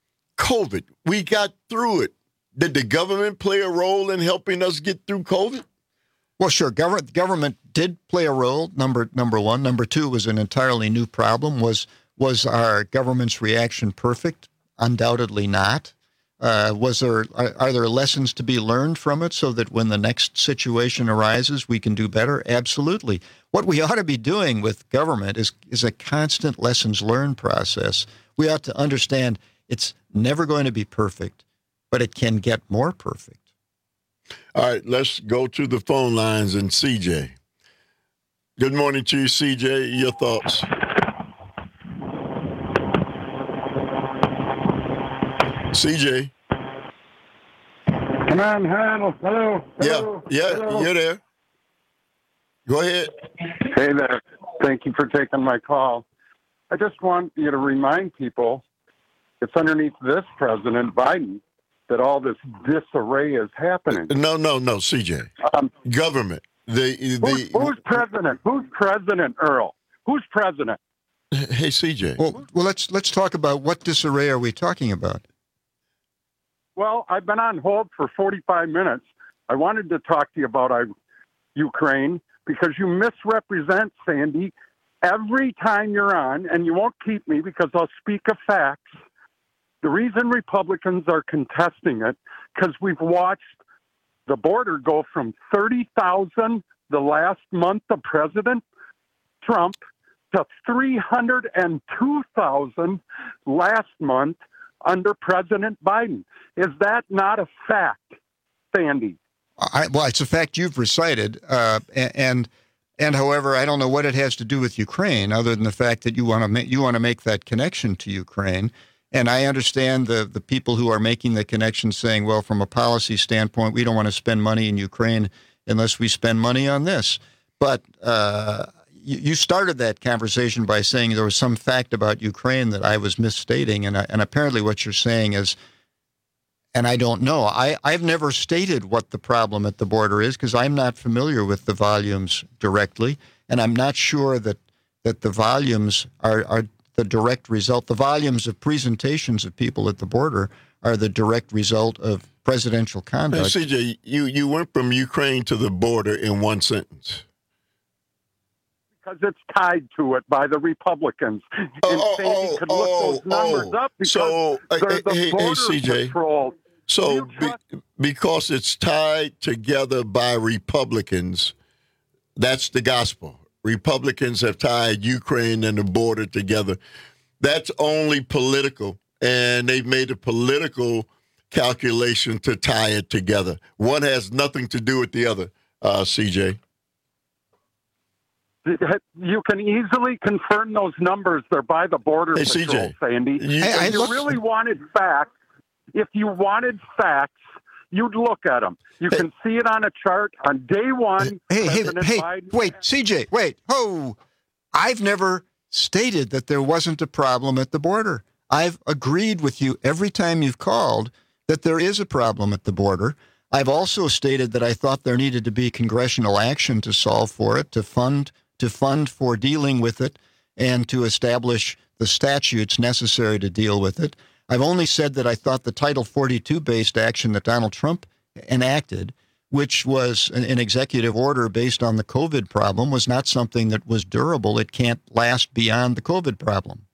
[SPEAKER 14] COVID, we got through it. Did the government play a role in helping us get through COVID?
[SPEAKER 15] Well, sure. Government government did play a role. Number number one. Number two was an entirely new problem. Was was our government's reaction perfect? Undoubtedly not. Uh, was there are, are there lessons to be learned from it so that when the next situation arises, we can do better? Absolutely. What we ought to be doing with government is is a constant lessons learned process. We ought to understand it's never going to be perfect, but it can get more perfect.
[SPEAKER 14] All right, let's go to the phone lines and C J. Good morning to you, C J. Your thoughts? C J.
[SPEAKER 23] Come on, hello, hello.
[SPEAKER 14] Yeah, yeah,
[SPEAKER 23] hello.
[SPEAKER 14] You're there. Go ahead.
[SPEAKER 23] Hey there. Thank you for taking my call. I just want you to remind people it's underneath this President Biden that all this disarray is happening.
[SPEAKER 14] No, no, no, C J. Um, Government. The, the,
[SPEAKER 23] who's, who's president? Who's president, Earl? Who's president?
[SPEAKER 14] Hey, C J.
[SPEAKER 15] Well, well, let's let's talk about what disarray are we talking about?
[SPEAKER 8] Well, I've been on hold for forty-five minutes. I wanted to talk to you about uh, Ukraine because you misrepresent, Sandy, every time you're on, and you won't keep me because I'll speak of facts. The reason Republicans are contesting it, because we've watched the border go from thirty thousand the last month of President Trump to three hundred two thousand last month under President Biden. Is that not a fact, Sandy?
[SPEAKER 15] I, well, it's a fact you've recited, uh, and and however, I don't know what it has to do with Ukraine, other than the fact that you want to make you want to make that connection to Ukraine. And I understand the the people who are making the connection, saying, well, from a policy standpoint, we don't want to spend money in Ukraine unless we spend money on this. But uh, you, you started that conversation by saying there was some fact about Ukraine that I was misstating, and I, and apparently what you're saying is. And I don't know. I, I've never stated what the problem at the border is because I'm not familiar with the volumes directly, and I'm not sure that that the volumes are, are the direct result. The volumes of presentations of people at the border are the direct result of presidential conduct.
[SPEAKER 14] Hey, C J, you, you went from Ukraine to the border in one sentence.
[SPEAKER 8] Because it's tied to it by the Republicans.
[SPEAKER 14] Oh,
[SPEAKER 8] and
[SPEAKER 14] oh,
[SPEAKER 8] Sandy
[SPEAKER 14] oh,
[SPEAKER 8] could look
[SPEAKER 14] oh,
[SPEAKER 8] those numbers
[SPEAKER 14] oh.
[SPEAKER 8] up because
[SPEAKER 14] so,
[SPEAKER 8] they're the
[SPEAKER 14] hey,
[SPEAKER 8] border
[SPEAKER 14] hey, C J.
[SPEAKER 8] patrol.
[SPEAKER 14] So be, because it's tied together by Republicans, that's the gospel. Republicans have tied Ukraine and the border together. That's only political, and they've made a political calculation to tie it together. One has nothing to do with the other, uh, C J.
[SPEAKER 8] You can easily confirm those numbers. They're by the border
[SPEAKER 14] hey,
[SPEAKER 8] patrol,
[SPEAKER 14] C J.
[SPEAKER 8] Sandy.
[SPEAKER 14] You,
[SPEAKER 8] if
[SPEAKER 14] I,
[SPEAKER 8] you
[SPEAKER 14] look,
[SPEAKER 8] really wanted facts, if you wanted facts, you'd look at them. You hey, can see it on a chart on day one.
[SPEAKER 15] Hey, hey, hey,
[SPEAKER 8] Biden
[SPEAKER 15] wait, C J, wait. Oh, I've never stated that there wasn't a problem at the border. I've agreed with you every time you've called that there is a problem at the border. I've also stated that I thought there needed to be congressional action to solve for it, to fund to fund for dealing with it, and to establish the statutes necessary to deal with it. I've only said that I thought the Title forty-two-based action that Donald Trump enacted, which was an, an executive order based on the COVID problem, was not something that was durable. It can't last beyond the COVID problem.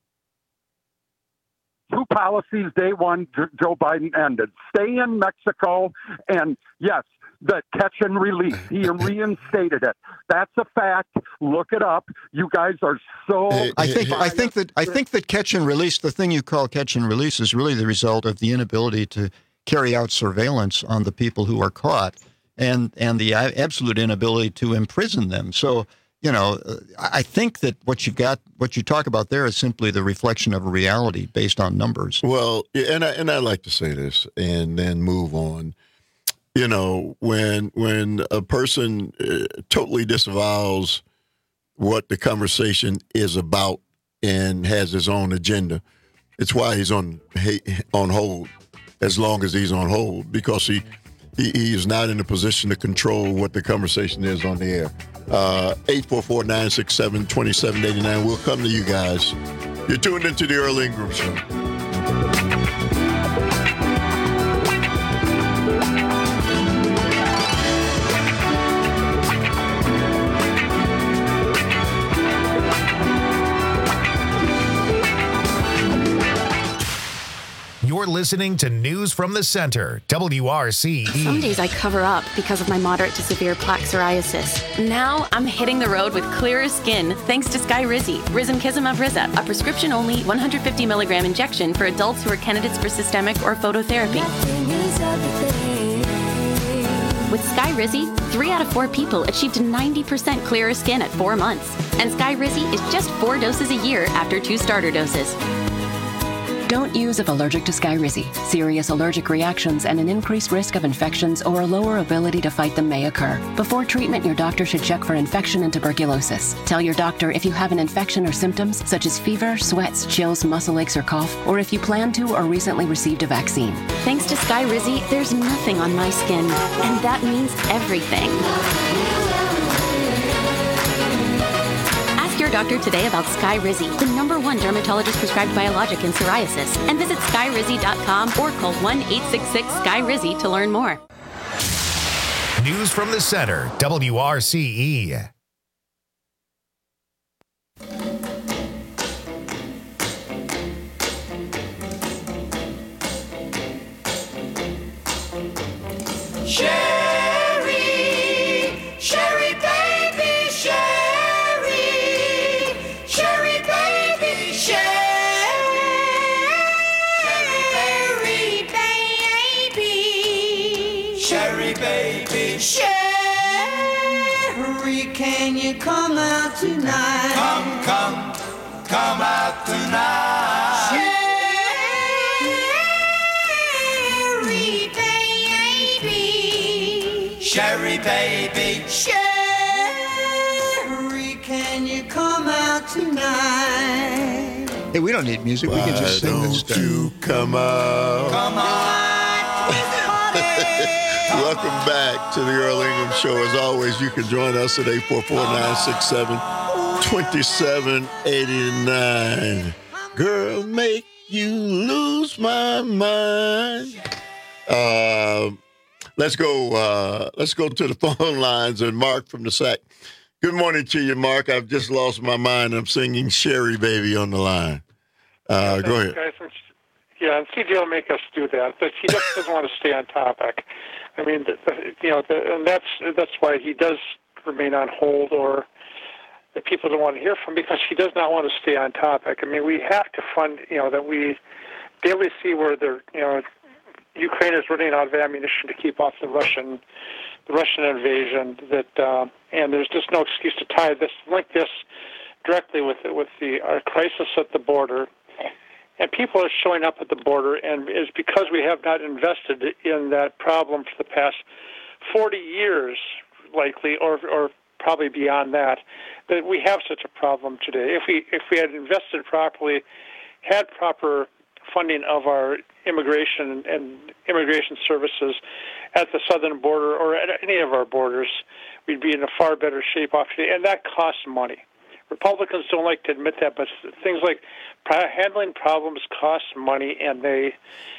[SPEAKER 8] Two policies, day one, Joe Biden ended. Stay in Mexico, and yes, the catch and release. He reinstated it. That's a fact. Look it up. You guys are so.
[SPEAKER 15] I think. I think that. I think that catch and release. The thing you call catch and release is really the result of the inability to carry out surveillance on the people who are caught, and and the absolute inability to imprison them. So you know, I think that what you've got, what you talk about there, is simply the reflection of a reality based on numbers.
[SPEAKER 14] Well, and I and I like to say this and then move on. You know, when when a person uh, totally disavows what the conversation is about and has his own agenda, it's why he's on on hold as long as he's on hold, because he he, he is not in a position to control what the conversation is on the air. Uh, eight four four, nine six seven, two seven eight nine. We'll come to you guys. You're tuned into the Earl Ingram Show.
[SPEAKER 1] You're listening to News from the Center, W R C E.
[SPEAKER 9] Some days I cover up because of my moderate to severe plaque psoriasis. Now I'm hitting the road with clearer skin thanks to Skyrizi, Risankizumab Riza, a prescription-only one hundred fifty milligram injection for adults who are candidates for systemic or phototherapy. With Skyrizi, three out of four people achieved ninety percent clearer skin at four months. And Skyrizi is just four doses a year after two starter doses.
[SPEAKER 10] Don't use if allergic to Skyrizi. Serious allergic reactions and an increased risk of infections or a lower ability to fight them may occur. Before treatment, your doctor should check for infection and tuberculosis. Tell your doctor if you have an infection or symptoms such as fever, sweats, chills, muscle aches, or cough, or if you plan to or recently received a vaccine.
[SPEAKER 9] Thanks to Skyrizi, there's nothing on my skin, and that means everything. Ask to your doctor today about Skyrizi, the number one dermatologist-prescribed biologic in psoriasis, and visit skyrizi dot com or call one eight six six sky rizi to learn more.
[SPEAKER 1] News from the center, W R C E.
[SPEAKER 21] Sherry, Sherry baby, Sherry, Sherry baby, Sherry, Sherry baby, Sherry baby, Sherry, can you come out tonight? Come, come, come out tonight. Sherry Sherry baby, Sherry, can you come out tonight?
[SPEAKER 15] Hey, we don't need music. We can just sing this stuff.
[SPEAKER 14] You come out.
[SPEAKER 21] Come on.
[SPEAKER 14] Welcome back to the Earl Ingram Show. As always, you can join us at eight four four, nine six seven, two seven eight nine. Girl, make you lose my mind. Uh, let's go. Uh, let's go to the phone lines and Mark from the S A C. Good morning to you, Mark. I've just lost my mind. I'm singing "Sherry Baby" on the line. Uh, go ahead.
[SPEAKER 11] Guys, yeah, and C J will make us do that, but he just doesn't want to stay on topic. I mean, the, the, you know, the, and that's that's why he does remain on hold, or that people don't want to hear from, because he does not want to stay on topic. I mean, we have to fund, you know, that we daily see where they're, you know, Ukraine is running out of ammunition to keep off the Russian, the Russian invasion. That uh, and there's just no excuse to tie this, link this directly with with the our crisis at the border. And people are showing up at the border, and it's because we have not invested in that problem for the past forty years, likely, or or probably beyond that, that we have such a problem today. If we if we had invested properly, had proper funding of our immigration and immigration services at the southern border or at any of our borders, we'd be in a far better shape off today, and that costs money. Republicans don't like to admit that, but things like handling problems cost money, and they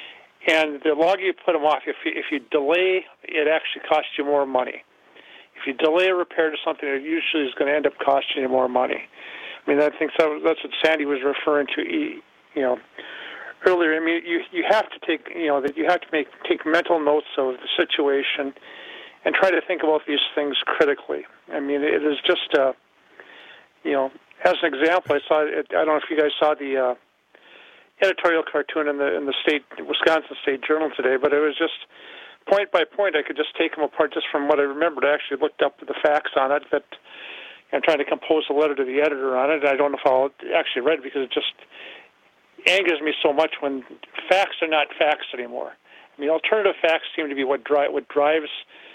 [SPEAKER 11] and the longer you put them off, if you, if you delay, it actually costs you more money. If you delay a repair to something, it usually is going to end up costing you more money. I mean, I think so, that's what Sandy was referring to, you know, earlier. I mean, you you have to take, you know, that you have to make take mental notes of the situation and try to think about these things critically. I mean, it is just a You know, as an example, I saw. I don't know if you guys saw the uh, editorial cartoon in the in the state Wisconsin State Journal today, but it was just point by point. I could just take them apart just from what I remembered. I actually looked up the facts on it. That I'm trying to compose a letter to the editor on it. I don't know if I'll actually read it because it just angers me so much when facts are not facts anymore. I mean, alternative facts seem to be what drive what drives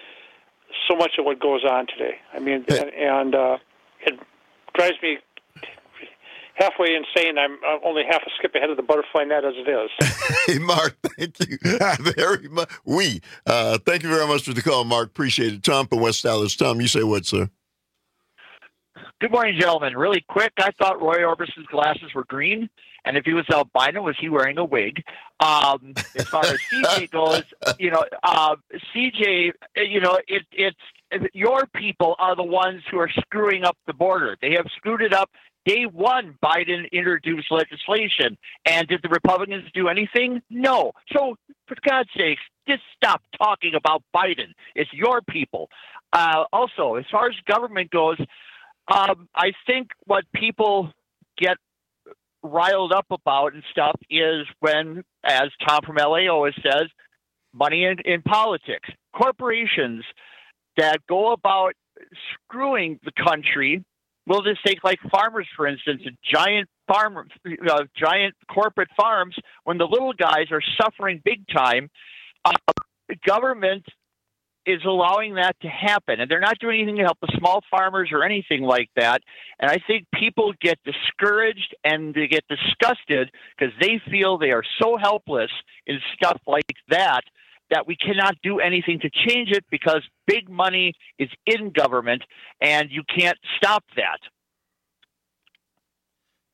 [SPEAKER 11] so much of what goes on today. I mean, and, and uh, it drives me halfway insane. I'm only half a skip ahead of the butterfly net as it is.
[SPEAKER 14] Hey, Mark, thank you very much. We, uh, thank you very much for the call, Mark. Appreciate it. Tom from West Dallas. Tom, you say what, sir?
[SPEAKER 12] Good morning, gentlemen. Really quick, I thought Roy Orbison's glasses were green, and if he was albino, was he wearing a wig? Um, as far as C J goes, you know, uh, C J, you know, it, it's your people are the ones who are screwing up the border. They have screwed it up. Day one, Biden introduced legislation. And did the Republicans do anything? No. So, for God's sakes, just stop talking about Biden. It's your people. Uh, also, as far as government goes, um, I think what people get riled up about and stuff is when, as Tom from L A always says, money in, in politics. Corporations that go about screwing the country. We'll just take like farmers, for instance, giant farm, uh, giant corporate farms. When the little guys are suffering big time, uh, the government is allowing that to happen, and they're not doing anything to help the small farmers or anything like that. And I think people get discouraged and they get disgusted because they feel they are so helpless in stuff like that, that we cannot do anything to change it because big money is in government and you can't stop that.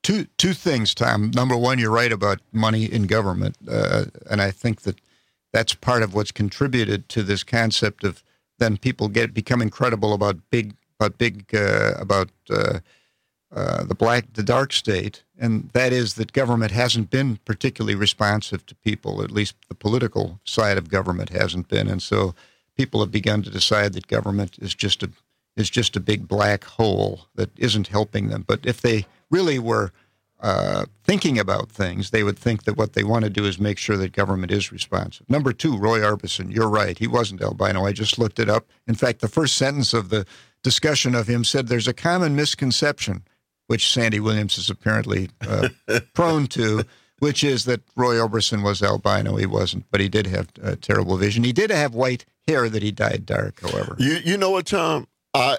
[SPEAKER 15] Two two things, Tom. Number one, you're right about money in government, uh, and I think that that's part of what's contributed to this concept of then people get becoming credible about big about big uh, about uh, uh, the black the dark state, and that is that government hasn't been particularly responsive to people. At least the political side of government hasn't been, and so people have begun to decide that government is just a is just a big black hole that isn't helping them. But if they really were uh, thinking about things, they would think that what they want to do is make sure that government is responsive. Number two, Roy Orbison, you're right. He wasn't albino. I just looked it up. In fact, the first sentence of the discussion of him said there's a common misconception, which Sandy Williams is apparently uh, prone to, which is that Roy Orbison was albino. He wasn't, but he did have uh, terrible vision. He did have white hair that he dyed dark, however.
[SPEAKER 14] You, you know what, Tom? I,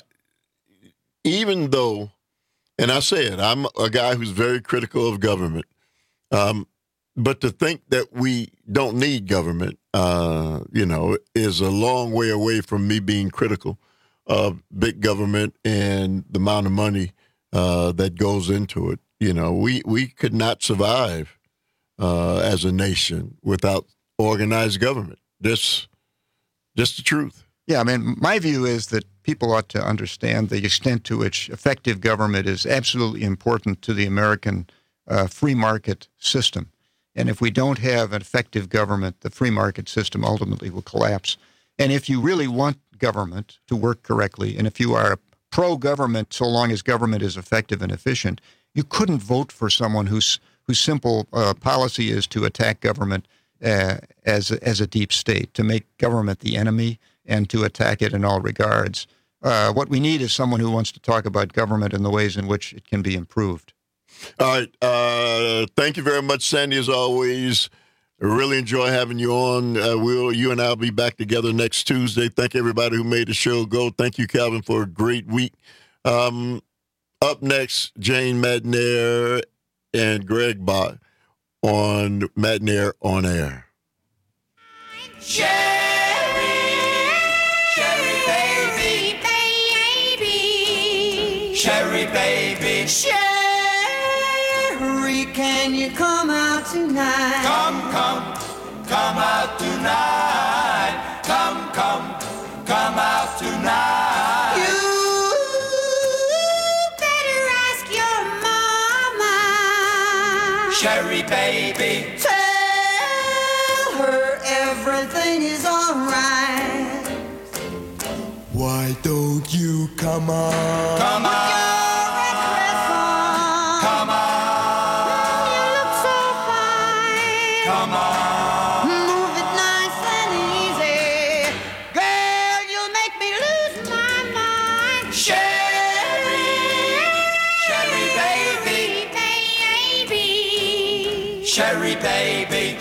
[SPEAKER 14] even though... And I say it, I'm a guy who's very critical of government. Um, but to think that we don't need government, uh, you know, is a long way away from me being critical of big government and the amount of money uh, that goes into it. You know, we, we could not survive uh, as a nation without organized government. This, just the truth.
[SPEAKER 15] Yeah, I mean, my view is that people ought to understand the extent to which effective government is absolutely important to the American uh, free market system. And if we don't have an effective government, the free market system ultimately will collapse. And if you really want government to work correctly, and if you are pro-government so long as government is effective and efficient, you couldn't vote for someone whose whose simple uh, policy is to attack government uh, as, as a deep state, to make government the enemy, and to attack it in all regards. Uh, what we need is someone who wants to talk about government and the ways in which it can be improved.
[SPEAKER 14] All right. Uh, thank you very much, Sandy, as always. I really enjoy having you on. Uh, we'll, you and I will be back together next Tuesday. Thank everybody who made the show go. Thank you, Calvin, for a great week. Um, up next, Jane Madnair and Greg Bach on Madnair on Air.
[SPEAKER 21] Sherry, Sherry baby, baby, Sherry baby, Sherry, can you come out tonight? Come, come, come out tonight. Come, come, come out tonight. You better ask your mama, Sherry baby. Tell her everything is alright. Why don't you come on? Come on. Come on. You look so fine. Come on. Move it nice and easy. Girl, you'll make me lose my mind. Sherry, Sherry baby, baby, Sherry baby,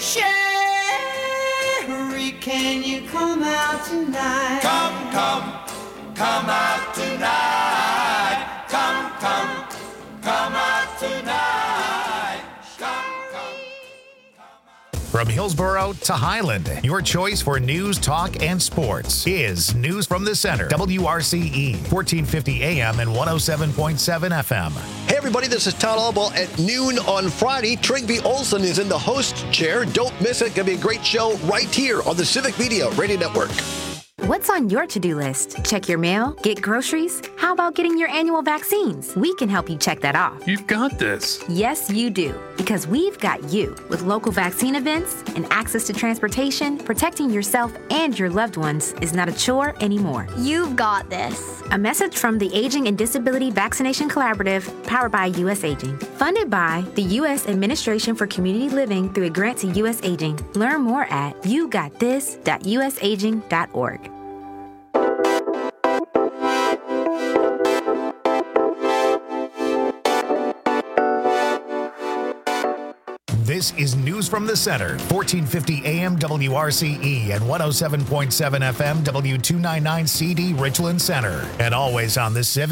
[SPEAKER 21] Sherry, can you come out tonight? Come, come, come out tonight. Come, come, come out tonight. Come, come.
[SPEAKER 1] From Hillsborough to Highland, your choice for news, talk, and sports is News from the Center. W R C E, fourteen fifty A M and one oh seven point seven F M.
[SPEAKER 13] Hey everybody, this is Todd Albaugh at noon on Friday. Trigby Olson is in the host chair. Don't miss it. Gonna be a great show right here on the Civic Media Radio Network.
[SPEAKER 16] What's on your to-do list? Check your mail? Get groceries? How about getting your annual vaccines? We can help you check that off.
[SPEAKER 17] You've got this.
[SPEAKER 16] Yes, you do. Because we've got you. With local vaccine events and access to transportation, protecting yourself and your loved ones is not a chore anymore.
[SPEAKER 18] You've got this.
[SPEAKER 16] A message from the Aging and Disability Vaccination Collaborative, powered by U S Aging. Funded by the U S Administration for Community Living through a grant to U S Aging. Learn more at you got this dot u s aging dot org.
[SPEAKER 1] This is News from the Center, fourteen fifty A M W R C E and one oh seven point seven F M W two ninety-nine C D Richland Center. And always on the Civic